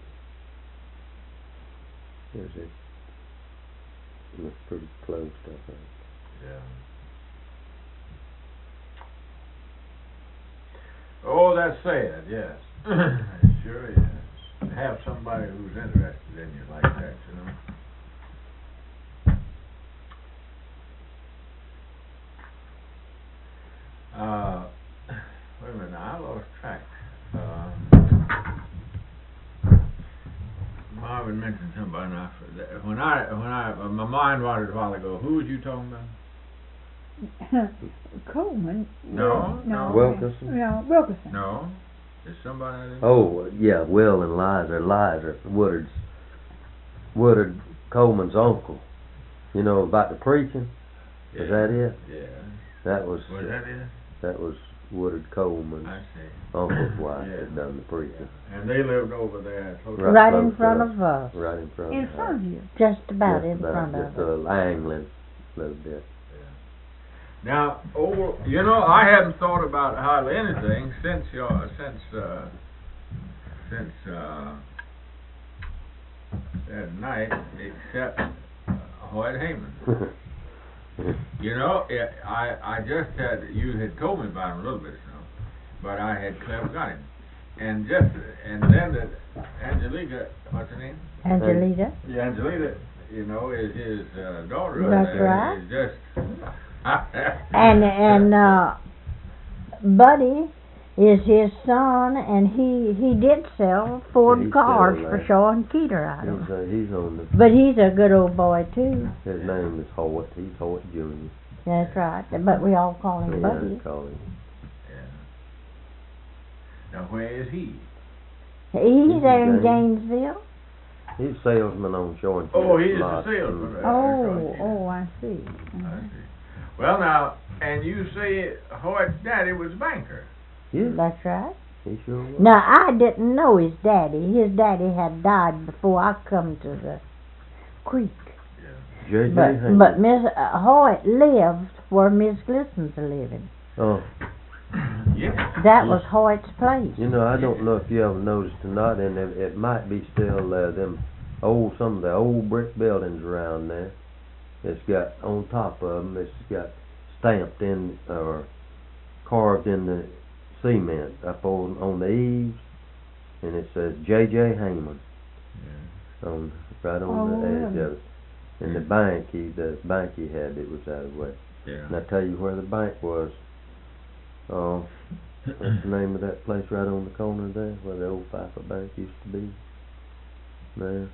Yes, it, it's pretty close, I think. Yeah. Oh, that's sad, yes. It sure is. To have somebody who's interested in you like that, you know. Uh, wait a minute, now, I lost track. Uh, Marvin mentioned somebody, and I forgot- when I, when I, uh, my mind wandered a while ago. Who was you talking about? Coleman. No, No. no. Wilkerson? No, Wilkerson. No, is somebody I didn't? Oh, yeah, Will and Liza, Liza, Woodard's, Woodard Coleman's uncle. You know, about the preaching? Yeah. Is that it? Yeah. That was, Was that it? that was Woodard Coleman's I see. uncle's wife Yeah. that done the preaching. And they lived over there. Close Right Right in close front to of us. Right in front In of front of you. Just about Just in about, front just of a us. little angling, little bit. Now, over, you know, I hadn't thought about hardly anything since your, since, uh, since, uh, that night, except uh, Hoyt Heyman. You know, it, I, I just had, you had told me about him a little bit, you know, but I had clever got him. And just, and then the Angelica, what's her name? Angelita. Yeah, Angelita, you know, is his uh, daughter. That's uh, right. Is just. And and uh, Buddy is his son, and he he did sell Ford Yeah, he's cars still for alive. Shaw and Keeter, I He's, don't know. uh, he's on the, But he's a good old boy too. his name is Hoyt, he's Hoyt Junior That's right. But we all call him Yeah, Buddy. call him. Yeah. Now, where is he? He's He's there in in Gaines. Gainesville. He's a salesman on Shaw and Oh, Keeter he's a lot. salesman. Mm. Right, Oh, that's right. oh, I see. I Mhm. see. Well, now, and you say Hoyt's daddy was a banker. Yeah, That's right. he sure was. Now I didn't know his daddy. His daddy had died before I come to the creek. J J But Haynes. but Miss uh, Hoyt lived where Miss Glisson's living. Oh, Yeah. That was Hoyt's place. you know, I don't know if you ever noticed or not, and it, it might be still uh, them old, some of the old brick buildings around there. It's got, on top of them, it's got stamped in, or carved in the cement up on, on the eaves, and it says J J Hayman on, right on Oh, the edge really? of it. And the bank, he, the bank he had, it was out of the way. Yeah. And I tell you where the bank was. Oh, what's the name of that place right on the corner there, where the old Pfeiffer Bank used to be? There.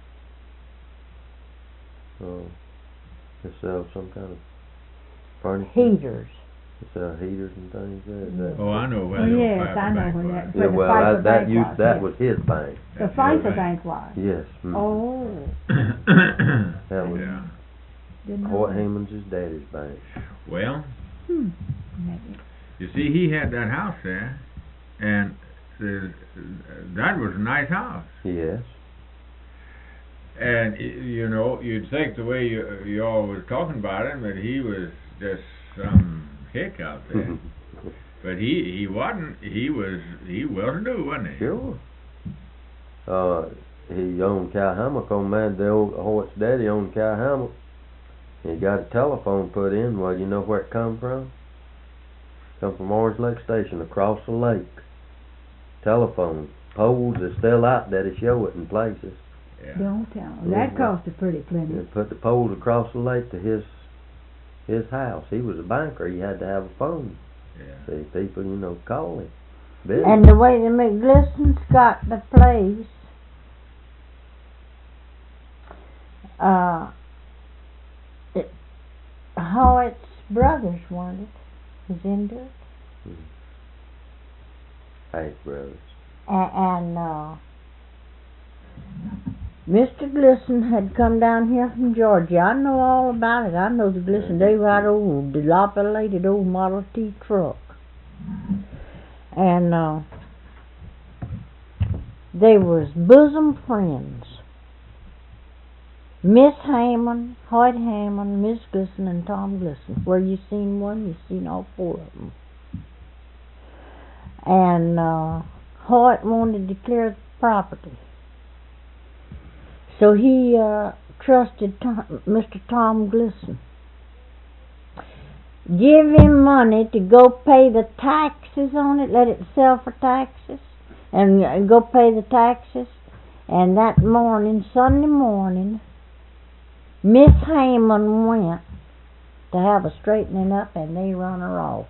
Oh, they sell some kind of furniture. Heaters. They sell heaters and things there. Is that? Oh, I know where Oh, the old yes, Pfeiffer I know Bank where was. that- Yeah, where the well, Pfeiffer that, that Bank used, was, that yes. was his bank. The That's Pfeiffer right. Bank was. Yes. Mm. Oh, That was Yeah. didn't know Hoyt that. Heyman's his daddy's bank. Well, Hmm. Maybe. you see, he had that house there, and the, that was a nice house. Yes. And, y- you know, you'd think the way you, you all was talking about him, that he was just some hick out there. But he, he wasn't, he was, he well-to-do, wasn't he? Sure. Uh, he owned cow hammock on man. The old Hoyt's daddy owned cow hammock. He got a telephone put in. Well, you know where it come from? Come from Orange Lake Station across the lake. Telephone poles are still out there to show it in places. Yeah. Don't tell. Yeah, That well- cost a pretty plenty. They put the poles across the lake to his his house. He was a banker. He had to have a phone. Yeah. See, people, you know, call him. Business. And the way the McGlissons got the place, uh, it, Hoyt's brothers wanted it, was into it, Hank Brothers. and, and uh, Mister Glisson had come down here from Georgia. I know all about it. I know the Glisson. They ride old, dilapidated old Model T truck. And uh, they was bosom friends. Miss Hammond, Hoyt Hammond, Miss Glisson, and Tom Glisson. Where you seen one, you seen all four of them. And uh, Hoyt wanted to clear the property. So he uh, trusted Tom, Mister Tom Glisson. Give him money to go pay the taxes on it, let it sell for taxes, and uh, go pay the taxes. And that morning, Sunday morning, Miss Hammond went to have a straightening up, and they run her off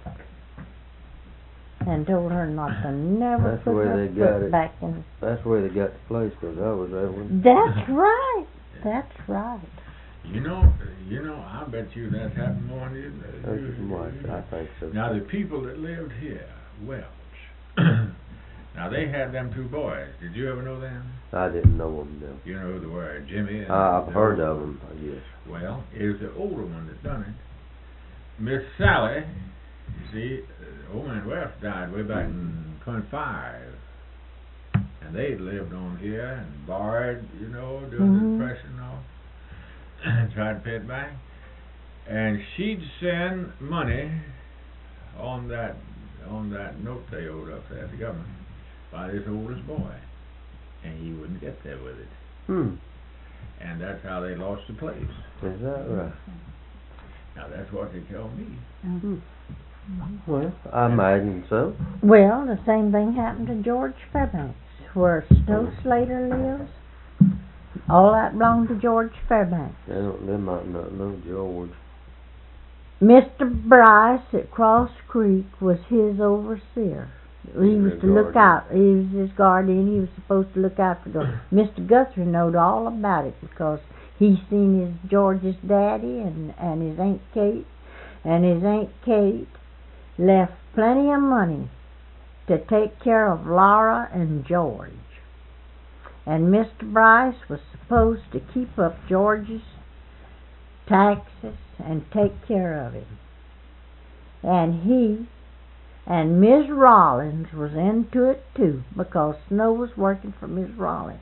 and told her not to never That's put where her they got foot it. back in. That's where they got the place, 'cause I was there when. That's right. That's right. You know, you know, I bet you that's happened more than you. That's you- much, I think so. Now the people that lived here, Welch. Now they had them two boys. Did you ever know them? I didn't know them, no. You know who they were, Jimmy. And I- I've the heard older of one. them, I guess. Well, it was the older one that done it. Miss Sally, you see, uh, old man Welch died way back in twenty-five. And they lived on here and borrowed, you know, during Mhm. the Depression and all. And tried to pay it back. And she'd send money on that on that note they owed up there at the government by this oldest boy. And he wouldn't get there with it. Hmm, And that's how they lost the place. is that right? Now that's what they tell me. Hmm. Well, I imagine so. Well, the same thing happened to George Fairbanks, where Snow Slater lives. All that belonged to George Fairbanks. They don't, they might not know George. Mister Bryce at Cross Creek was his overseer. He His was to look guardian. out. He was his guardian. He was supposed to look after the. Mister Guthrie knowed all about it because he seen his George's daddy and and his Aunt Kate, and his Aunt Kate left plenty of money to take care of Laura and George. And Mister Bryce was supposed to keep up George's taxes and take care of him. And he and Miss Rollins was into it too, because Snow was working for Miss Rollins.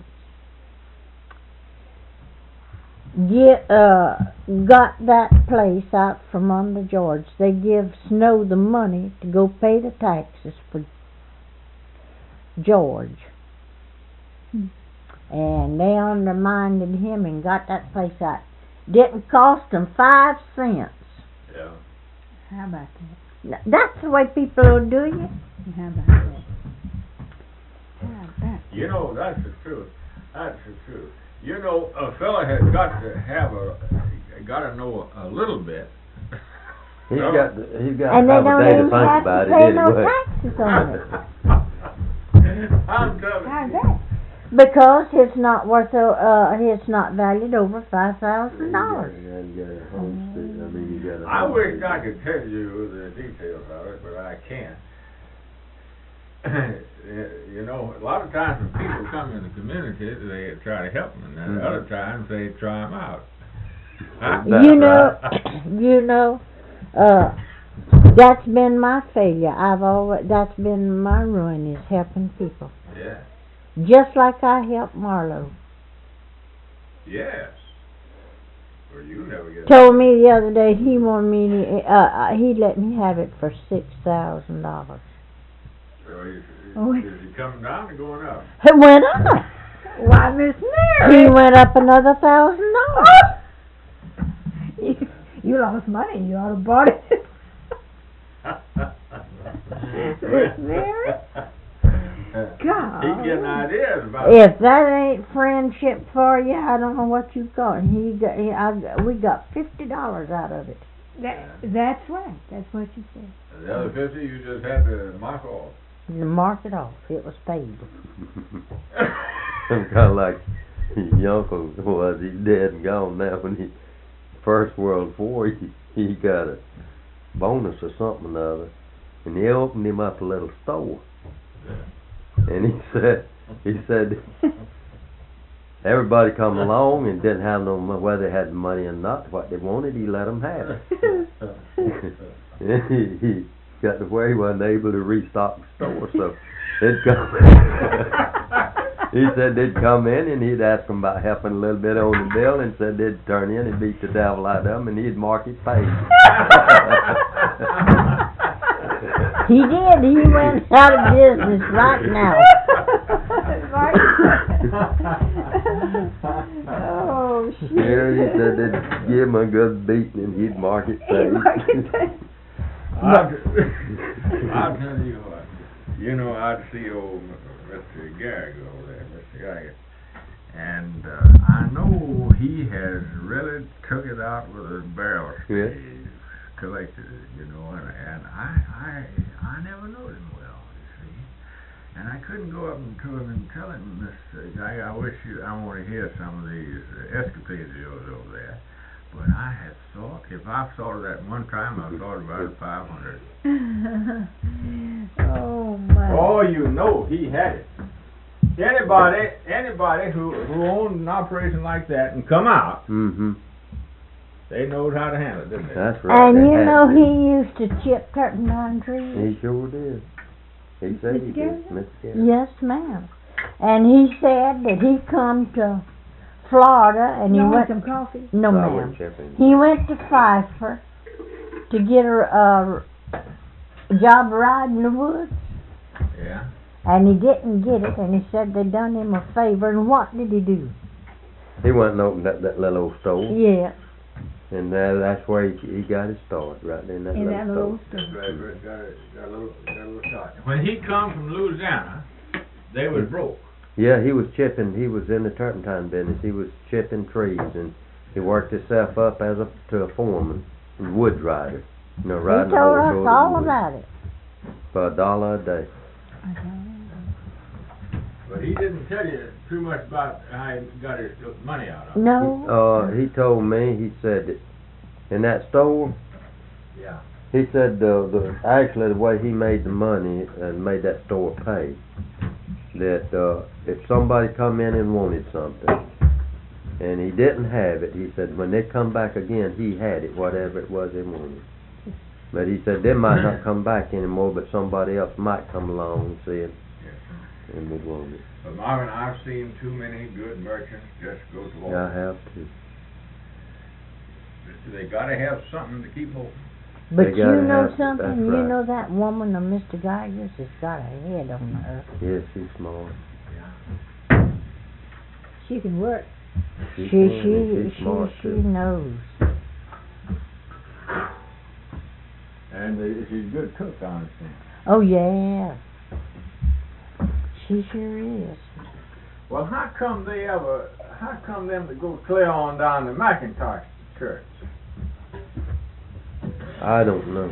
Get uh got that place out from under George. They give Snow the money to go pay the taxes for George. Hmm. And they undermined him and got that place out. Didn't cost them five cents. Yeah. How about that? That's the way people will do you. How about that? How about that? You know, that's the truth. That's the truth. You know, a fella has got to have a, got to know a little bit. He's No. got, to- he's got And to they have a don't day to even think have about to it pay no anyway. taxes on it. I'm telling How's you. that? Because it's not worth, a, uh, it's not valued over five thousand dollars. You gotta get a homestead, I mean, you gotta. I wish I could tell you the details of it, but I can't. You know, a lot of times when people come in the community, they try to help them, and then Mhm. other times they try them out. That's You know, right. you know, uh, that's been my failure. I've always, that's been my ruin, is helping people. Yeah. Just like I helped Marlowe. Yes. Or you never get. Told me the other day he wanted me to, uh, uh, he let me have it for six thousand dollars. So is, Oh. is he coming down or going up? It went up. Why, Miss Mary? He went up another thousand dollars. You, you lost money. You ought to bought it. Miss Mary? God. He's getting ideas about If that ain't friendship for you, I don't know what you got. He got, he, I, we got fifty dollars out of it. That, that's right. That's what you said. the other fifty. You just had to mark off. The mark it off. It was paid. I'm kind of like your uncle was. He's dead and gone now. When he First World War, he, he got a bonus or something or other, and they opened him up a little store. And he said, he said, everybody come along and didn't have no money, whether they had money or not, what they wanted, he let them have it. he, he got to where he wasn't able to restock the store, so they'd come. He said they'd come in and he'd ask them about helping a little bit on the bill, and said they'd turn in and beat the devil out of them, and he'd mark it paid. He did. He went out of business right now. Oh, shit. Yeah, he said they'd give him a good beating and he'd mark it paid. I'll, I'll tell you what. You know, I'd see old Mister Garrick over there, Mister Garrick, and uh, I know he has really took it out with a barrel Yeah. He's collected it, you know, and, and I, I, I never knowed him well, you see, and I couldn't go up to him and tell him, Mister Guy, I wish you, I want to hear some of these uh, escapades of yours over there. But I had thought, if I thought of that one time, I thought about it five hundred. Oh, my. Oh, you know, he had it. Anybody, anybody who who owned an operation like that and come out, Mm-hmm. they knowed how to handle it, didn't they? That's right. And they you had know, to. he used to chip turpentine trees. He sure did. He said he did, Mister Garrett. Yes, ma'am. And he said that he come to Florida and he You want went. some coffee? No, I ma'am. wouldn't chip him. He went to Pfeiffer to get a, a job riding the woods, Yeah. and he didn't get it. And he said they done him a favor. And what did he do? He went and opened up that little old store, Yeah. and uh, that's where he, he got his start, right in that In little that store. little store. Right, right, got a, got a little, got a little shot. When he come from Louisiana, they was broke. Yeah, he was chipping. He was in the turpentine business. He was chipping trees, and he worked himself up as a to a foreman, a wood rider. You know, He riding a told horse us over the all woods about it. for a dollar a day. But he didn't tell you too much about how he got his money out of it. No. Uh, he told me. He said that in that store. Yeah. He said the the actually the way he made the money and made that store pay, that uh, if somebody come in and wanted something, and he didn't have it, he said when they come back again, he had it, whatever it was they wanted. But he said they might not come back anymore, but somebody else might come along and see it, Yes. and would want it. But Marvin, I've seen too many good merchants just go to war. I have to. They gotta have something to keep moving. But They you gotta know have- something? that's You right. know that woman of Mister Geiger's has got a head on her. Yes, she's smart. She can work. She She, she can, and she she's smart she too. knows. And uh, she's a good cook, I understand. Oh yeah. She sure is. Well, how come they ever, how come them to go clear on down to McIntosh Church? I don't know.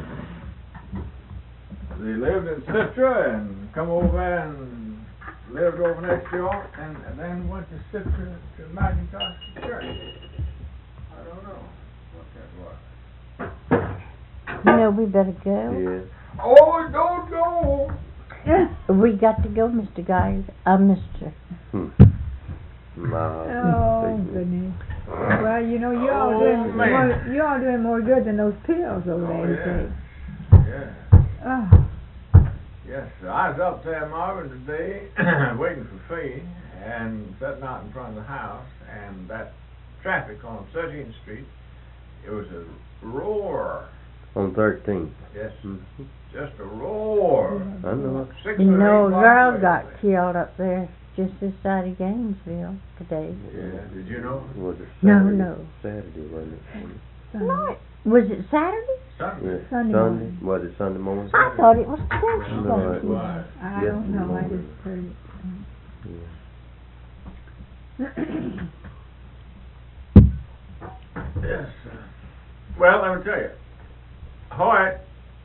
They lived in Citra and come over there and lived over next door and, and then went to Citra to McIntosh Church. I don't know what that was. You know we better go. Yeah. Oh, don't go! We got to go, Mister Geiger. Uh, Mister Hmm. My Oh, goodness. Well, you know, you're all Oh, doing man. more, you're all doing more good than those pills over Oh, there, you yeah. say. Yeah. Oh, Yes, I was up there, Marvin, today, waiting for Faye, and sitting out in front of the house, and that traffic on thirteenth Street, it was a roar. on thirteenth. Yes, Mm-hmm. just a roar. I know. Six You or know, a eight blocks girl away. got killed up there just this side of Gainesville today. Yeah, did you know? Was it No, Saturday? no. Saturday, wasn't it? Sunday. No, was it Saturday? Something. Yeah. Sunday Sunday. morning. Was it Sunday morning? I thought it was No, Thursday. it was. I Yes, don't know, I morning. just heard Yeah. it. Yes. uh, Well, let me tell you. Hoyt.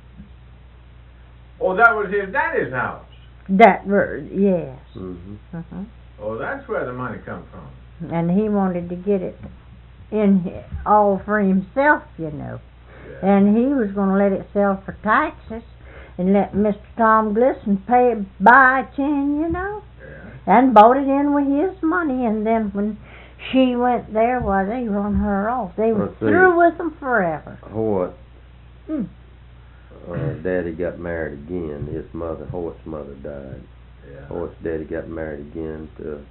Oh, that was his daddy's house. That word, yes. Mm-hmm. Uh-huh. Oh, that's where the money come from. And he wanted to get it in hi- all for himself, you know. Yeah. And he was going to let it sell for taxes and let Mister Tom Glisson pay it by ten, you know. Yeah. and bought it in with his money, and then when she went there, why, they run her off. They were Let's see. through with them forever. Hoyt, Hmm. uh, daddy got married again. His mother, Hoyt's mother died. Yeah. Hoyt's daddy got married again to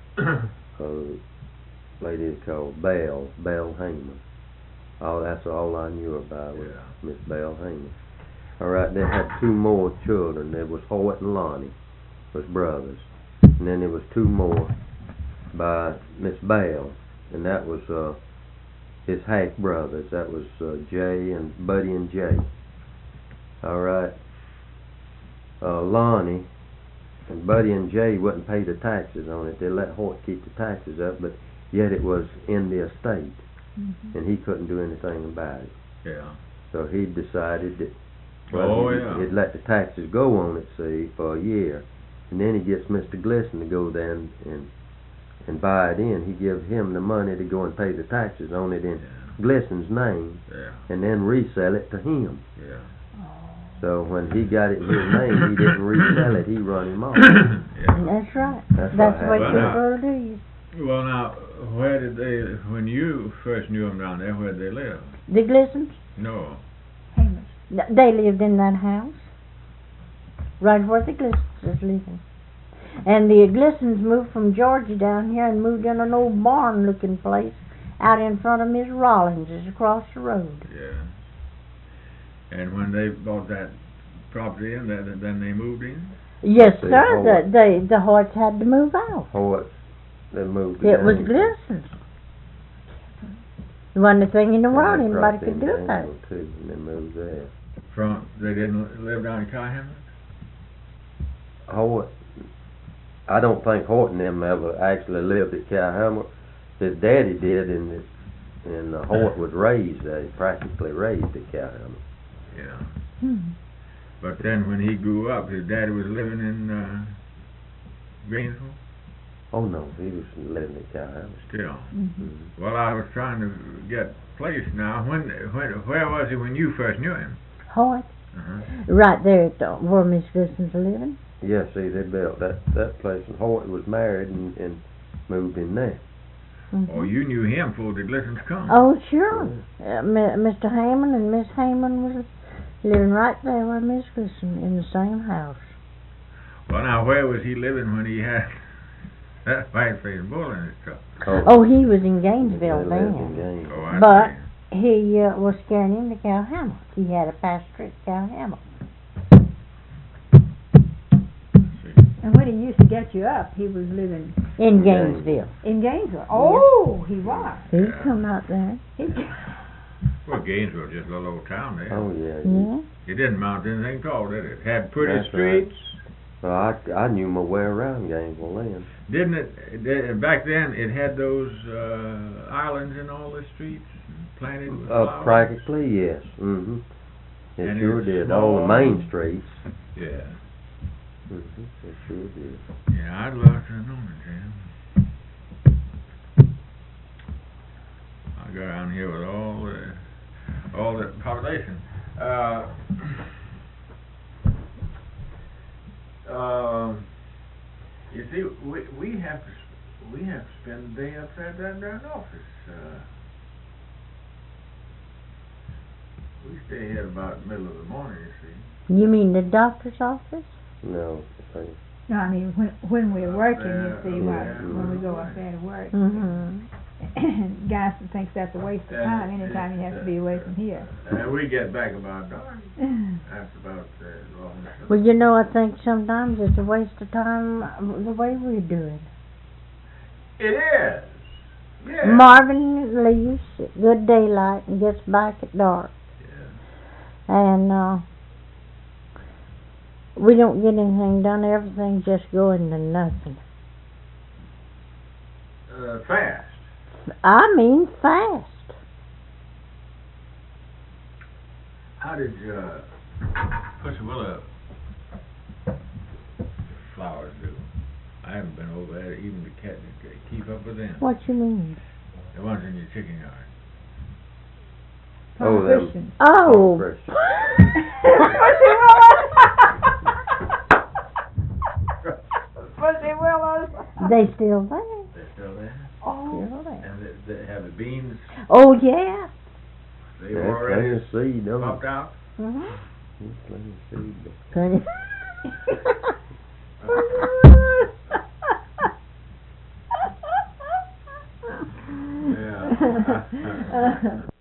a lady called Belle, Belle Heyman. Oh, that's all I knew about was Yeah. Miss Belle Heyman. All right, they had two more children. There was Hoyt and Lonnie, was brothers. And then there was two more by Miss Belle, and that was uh, his half brothers. That was uh, Jay and Buddy and Jay. All right. Uh, Lonnie and Buddy and Jay wouldn't pay the taxes on it. They let Hoyt keep the taxes up, but yet it was in the estate, Mm-hmm. and he couldn't do anything about it. Yeah. So he decided that well, Oh, he'd, yeah. he'd let the taxes go on it, see, for a year, and then he gets Mister Glisson to go there and, and and buy it in. He gives him the money to go and pay the taxes on it in Yeah. Glisson's name, Yeah. and then resell it to him. Yeah. So when he got it in his name, he didn't resell it. He run him off. Yeah. That's right. That's That's what what happened. people do. Well, now, where did they, when you first knew them down there, where did they live? The Glissons, No. Hamish. they lived in that house, right where the Glissons is living. And the Glissons moved from Georgia down here and moved in an old barn-looking place out in front of Miss Rollins, is across the road. Yeah. And when they bought that property in, then then they moved in? Yes, See, sir. Hoyt. The the the Hoyts had to move out. Hoyt, they moved It down was in- Glissons. It wasn't a thing in the and world they anybody crossed could in do that. Danville, too, and they moved there. From, they didn't live down in Kyhammer? Hoyt, I don't think Hoyt and them ever actually lived at Cowhammer. His daddy did, and his, and uh, Hoyt was raised there. He practically raised at Cowhammer. Yeah. Hmm. But then when he grew up, his daddy was living in uh, Greensville Oh no, he was living at Cowhammer. still. Mhm. Mm-hmm. Well, I was trying to get placed now. When, when, where was he when you first knew him? Hoyt, Uh-huh. right there at the, where Miss Glisson's living. Yeah, see, they built that that place, and Hoyt was married and, and moved in there. Mhm. Oh, you knew him before the Glissons come. Oh, sure. Uh, Mi- Mister Hammond and Miss Hammond was living right there with Miss Glisson in the same house. Well, now, where was he living when he had that white-faced bull in his truck? Oh, he was in they Gainesville lived in then. Gainesville. Oh, I But see. he uh, was carrying him to Cowhammer. He had a pastor at Cowhammer. And when he used to get you up, he was living In Gainesville. Gainesville. in Gainesville. Oh, he was. He Yeah. come out there. He, Well, Gainesville, just a little old town there. Oh yeah. Yeah. It didn't mount to anything tall, did it? Had pretty That's right. streets. Well, I, I knew my way around Gainesville then. Didn't it, did, back then, it had those uh, islands in all the streets, planted with Uh, flowers? practically, yes. Mm-hmm. It And sure it's did. All the small. main streets. Yeah. Mm-hmm. It sure did. Yeah, I'd love to have known it, Jim. I go around here with all the, all the population. Uh, um, you see, we, we have to, s- we have to spend the day upside that darn office. Uh, we stay here about the middle of the morning, you see. You mean the doctor's office? No, I no, I mean when when we're working, you see, Yeah. when, when we go up there to work. Mm-hmm. Guys thinks that's a waste of time anytime you have to be away from here. And we get back about dark. That's about uh, long. Well, you know, I think sometimes it's a waste of time uh, the way we do it. It is. Yeah. Marvin leaves at good daylight and gets back at dark. Yeah. And uh, we don't get anything done. Everything's just going to nothing. Uh, fast. I mean fast. How did uh, Pussywilla flowers do? I haven't been over there even to catch, to keep up with them. What you mean? The ones in your chicken yard. Oh, them- Politicians. Oh. Christian. Pussy Willows. they still there. They're still there. Oh, Still there. And they, they have the beans, Oh yeah. they've There's plenty already of seed, don't popped it? out. Mhm. There's plenty of seed. Plenty. Yeah.